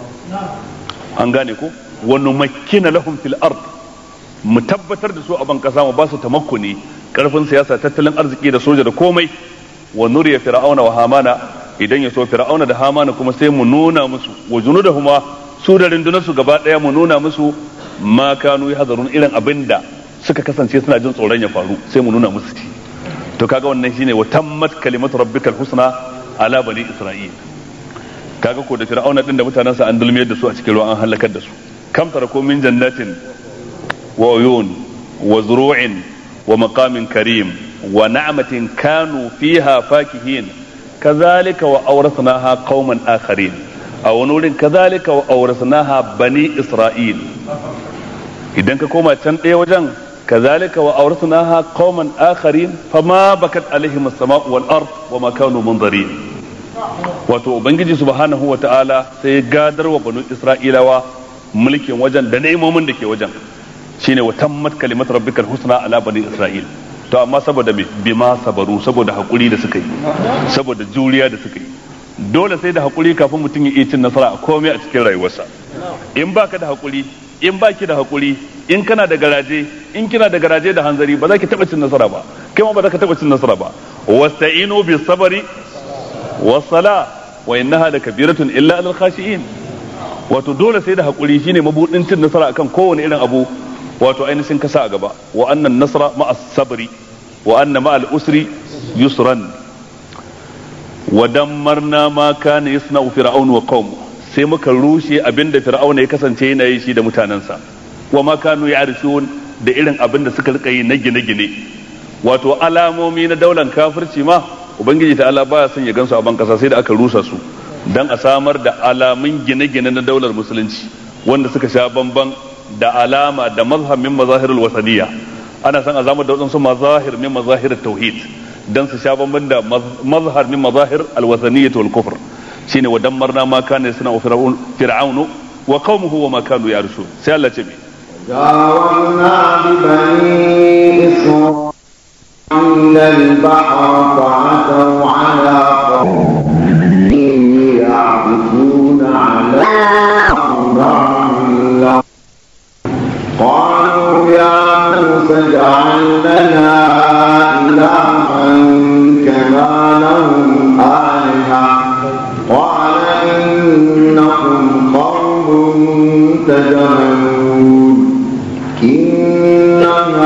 An gane ko wa numakkina lahum fil ard mu tabbatar da su a bankasa mu ba su tamakkuni karfin siyasa tattalin arziki da soja da komai. Wa nuriya fir'auna wa hamana idan ya so fir'auna da hamana kuma sai mu nuna musu wa junudahuma su da rundunar su gaba daya mu nuna musu ma kanu yahzarun irin abinda suka kasance suna jin tsoron ya faru sai mu nuna musu shi. To kaga wannan shine wa tammat kalimatu rabbikal husna ala bani isra'il. Kaga ko da fir'auna din da mutanansa an dulmiyar da su a cikin ruwa an halakar da su. Kam tarako min jannatin wa uyun wa zuru'in wa maqamin karim wa na'matin kanu fiha fakihin kazalika wa awrathnaha qauman akharin. A wani wurin kazalika wa awrasnaha bani isra'il. Idan ka koma can ɗaya wajen kazalika wa awrasnaha qauman akharin fama bakat alaihim as-sama'u wal ard wa ma kanu munzirin. Wato ubangiji subhanahu wa ta'ala sai gadar wa banu isra'ilawa mulkin wajen da ni'imomin da ke wajen shine wa tammat kalimatu rabbikal husna ala bani isra'il. To amma saboda me bima sabaru saboda hakuri da suka yi saboda juriya da suka yi. Dole sai da hakuri kafin mutum ya iya cin nasara a komai a cikin rayuwarsa. In baka da hakuri, in baki da hakuri, in kana da garaje, in kina da garaje da hanzari ba za ki taba cin nasara ba. Kai ma ba za ka taba cin nasara ba. Wasta'inu bis sabri was sala wa innaha lakabiratun illa alal khashiin. Wato dole sai da hakuri shine mabudin cin nasara akan kowane irin abu wato ainihin kasa a gaba. Wa annan nasra ma'as sabri wa anna ma'al usri yusran. wa dammarna ma kana yasna'u fir'aun wa qaum sai muka rushe abinda fir'auna ya kasance yana yi shi da mutanansa wa ma kanu ya'rishun da irin abinda suka rika yi na gine-gine wato alamomi na daular kafirci ma ubangiji ta Allah baya son ya gansu a ban kasa sai da aka rusa su dan a samar da alamun gine-gine na daular musulunci wanda suka sha bamban da alama da mazhab min mazahirul wasaniyya ana son a zamar da wadansu mazahir min mazahirut tauhid dan su sha bamban da mazhar min mazahir alwasaniyyah wal kufr shine wa dammarna ma kana yasna fir'aunu wa qaumuhu wa ma kanu yarshun sai Allah ce bi جاوزنا ببني إسرائيل البحر فعتوا على قوم يعكفون على أمر قالوا يا موسى اجعل لنا إلها كما لهم آلهة قال إنكم قوم تجهلون إن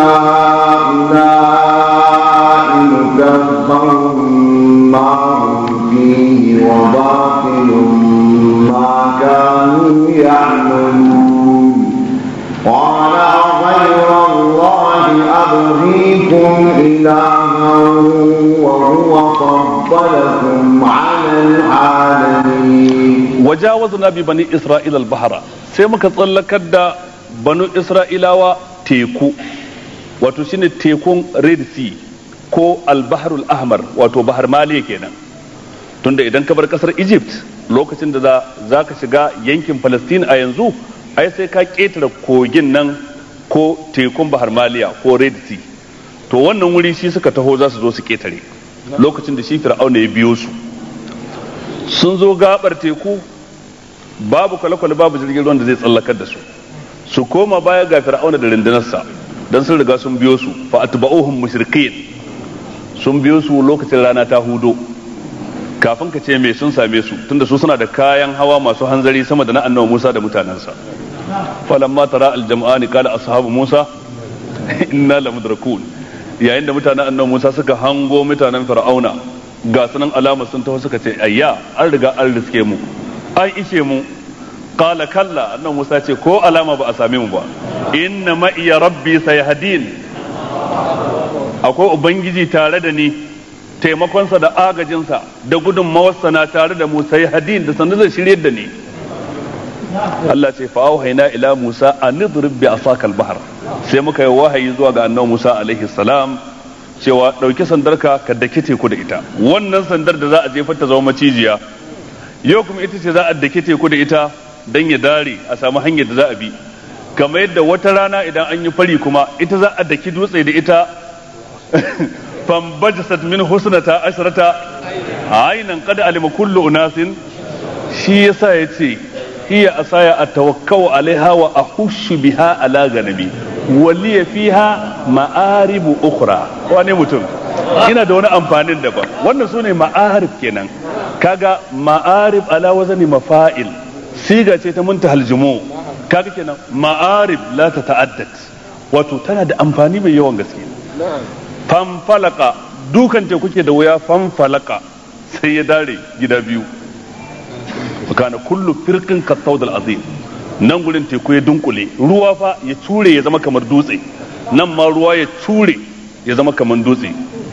هؤلاء متبر ما هم فيه وباطل ما كانوا يعملون قال غير الله أبغيكم إلها وهو فضلكم على العالمين وجاوزنا ببني إسرائيل البحر سيمك تصلكد banu isra'ilawa teku wato shine tekun red sea ko al-bahrul ahmar wato bahar maliya kenan tunda idan ka bar kasar Egypt lokacin da za ka shiga yankin Palestine a yanzu ai sai ka ketare kogin nan ko tekun Bahar Maliya ko Red Sea, to wannan wuri shi suka taho za su zo su ketare lokacin da shi Fir'auna ya biyo su. Sun zo gabar teku babu kwale-kwale babu jirgin ruwan da zai tsallakar da su, su koma baya ga Fir'auna da rundunarsa dan sun riga sun biyo su, fa atba'uhum mushrikin, sun biyo su lokacin rana ta hudo. Kafin ka ce me sun same su tunda su suna da kayan hawa masu hanzari sama da na annabi Musa da mutanansa. Falamma tara al-jam'ani qala ashabu Musa inna lamudrakun, yayin da mutanen annabi Musa suka hango mutanen Fir'auna ga sunan alama sun taho suka ce ayya an riga an riske mu an ishe mu. Qala kalla, annabi Musa ce ko alama ba a same mu ba, inna ma iya rabbi sayahdin, akwai ubangiji tare da ni, taimakonsa da agajinsa da gudunmawarsa na tare da mu, sayahdin da sanin zai shirye da ni. Allah ce fa auhayna ila Musa an idrib bi asaka al-bahr, sai muka yi wahayi zuwa ga annabi Musa alaihi salam cewa dauki sandarka ka dake teku da ita. Wannan sandar da za a jefar ta zama macijiya, yau kuma ita ce za a dake teku da ita dan ya dare a samu hanyar da za a bi. Kamar yadda wata rana idan an yi fari kuma ita za a daki dutse da ita fambajasat min husnata ashrata aynan qad alima kullu unasin, shi yasa yace hiya asaya atawakkau alaiha wa ahushu biha ala ganabi waliya fiha ma'aribu ukhra. wani mutum ina da wani amfanin daban, wannan sune ma'arib kenan. kaga ma'arib ala wazani mafa'il, siga ce ta muntahal jumu, kaga kenan ma'arib la ta ta'addat, wato tana da amfani mai yawan gaske. fanfalaka, dukan te kuke da wuya, fanfalaka sai ya dare gida biyu, kana kullu firqin kasawd al-azim. nan gurin teku ya dunkule, ruwa fa ya ture ya zama kamar dutse, nan ma ruwa ya ture ya zama kamar dutse.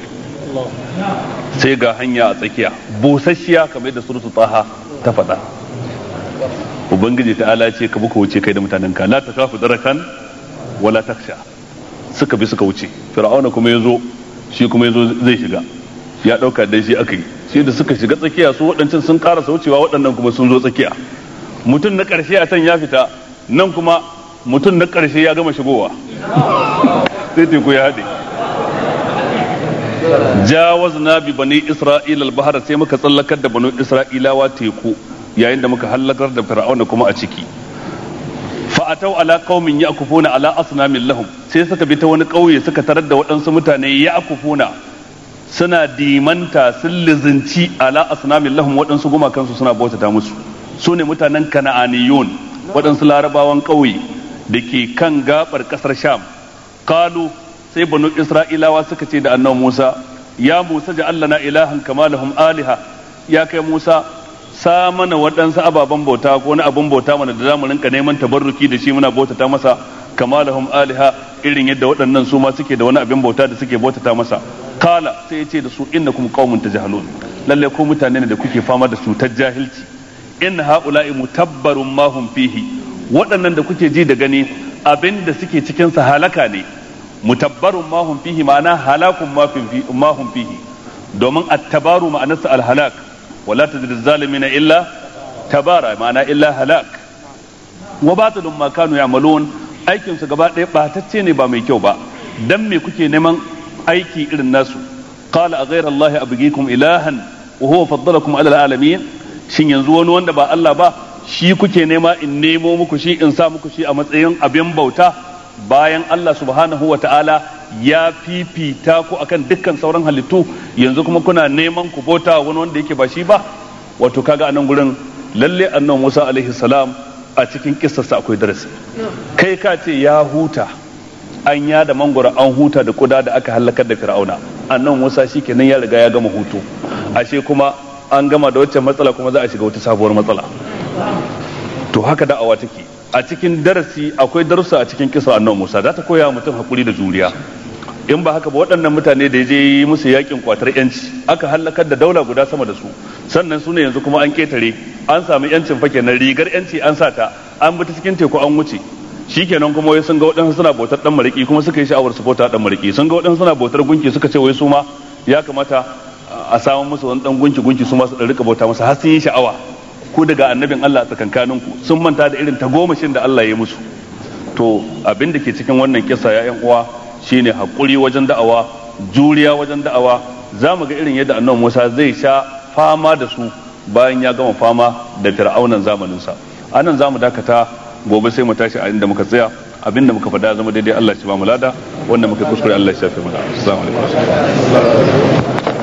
sai ga hanya a tsakiya busasshiya kamar yadda suratul taha ta faɗa. ubangiji ta'ala ce ka buka wuce kai da mutanen ka, la takafu darakan wala taksha. suka bi suka wuce, fir'auna kuma yazo shi kuma yazo zai shiga, ya dauka dai shi akai, shi da suka shiga tsakiya su waɗancan sun karasa wucewa, waɗannan kuma sun zo tsakiya. mutum na ƙarshe a can ya fita, nan kuma mutum na ƙarshe ya gama shigowa sai teku ya haɗe. jawazna bi bani isra'ila al-bahra, sai muka tsallakar da bani isra'ilawa teku yayin da muka halakar da fir'auna kuma a ciki. fa atau ala qaumin ya'kufuna ala asnamin lahum, sai suka bi ta wani kauye suka tarar da waɗansu mutane ya'kufuna suna dimanta sun lizinci ala asnamin lahum, waɗansu gumakansu suna bautata musu. su ne mutanen kana'aniyun, waɗansu larabawan kauye da ke kan gabar ƙasar sham. qalu, sai banu isra'ilawa suka ce da annabi Musa, ya Musa ja'al lana ilahan kama lahum aliha, ya kai Musa sa mana waɗansu ababen bauta ko wani abin bauta mana da zamu rinka neman tabarruki da shi muna bautata masa, kama lahum aliha, irin yadda waɗannan su ma suke da wani abin bauta da suke bautata masa. kala, sai ya ce da su innakum qaumun tajhalun, lalle ko mutane ne da kuke fama da cutar jahilci. in haula'i mutabbarun ma hum fihi, waɗannan da kuke ji da gani abin da suke cikin sa halaka ne. mutabbarun ma hum fihi ma'ana halakun ma hum fihi, domin at-tabaru ma'anarsa al-halak, wala tazidu zalimina illa tabara, ma'ana illa halak. wa batilun ma kanu ya'malun, aikin su gaba ɗaya batacce ne ba mai kyau ba, dan me kuke neman aiki irin nasu. qala a ghayra allahi abghikum ilahan wa huwa faddalakum ala al-alamin, shin yanzu wani wanda ba Allah ba shi kuke nema in nemo muku shi in sa muku shi a matsayin abin bauta, bayan Allah subhanahu wa ta'ala ya fifita ku akan dukkan sauran halittu, yanzu kuma kuna neman ku bauta wani wanda yake ba shi ba. wato kaga anan gurin lalle annabi Musa alaihi salam a cikin kissarsa akwai darasi. kai ka ce ya huta, an ya da mangoro an huta da kuda da aka halakar da fir'auna, annabi Musa shikenan ya riga ya gama hutu, ashe kuma an gama da wacce matsala kuma za a shiga wata sabuwar matsala. to haka da'awa take. a cikin darasi akwai darussa a cikin kisa annabi Musa, za ta koya mutum hakuri da juriya. in ba haka ba waɗannan mutane da ya je yi musu yakin kwatar yanci aka halakar da daula guda sama da su, sannan su ne yanzu kuma an ketare an samu yancin fake na rigar yanci an sa ta an bi ta cikin teku an wuce. shikenan kuma wai sun ga waɗansu suna bautar dan mariki kuma suka yi sha'awar su bauta dan mariki, sun ga waɗansu suna bautar gunki suka ce wai su ma ya kamata a samun musu wani dan gunki gunki su ma su rika bauta masa har sun yi sha'awa ku daga annabin Allah a tsakankanin ku sun manta da irin tagomashin da Allah ya yi musu. To abin da ke cikin wannan kissa ya yan uwa shine hakuri wajen da'awa, juriya wajen da'awa. Za mu ga irin yadda annabi Musa zai sha fama da su bayan ya gama fama da fir'aunan zamaninsa. Anan za mu dakata, gobe sai mu tashi a inda muka tsaya. Abinda muka faɗa zama daidai Allah shi ba mu lada, wanda muka kuskure Allah shi shafe mana. Assalamu alaikum.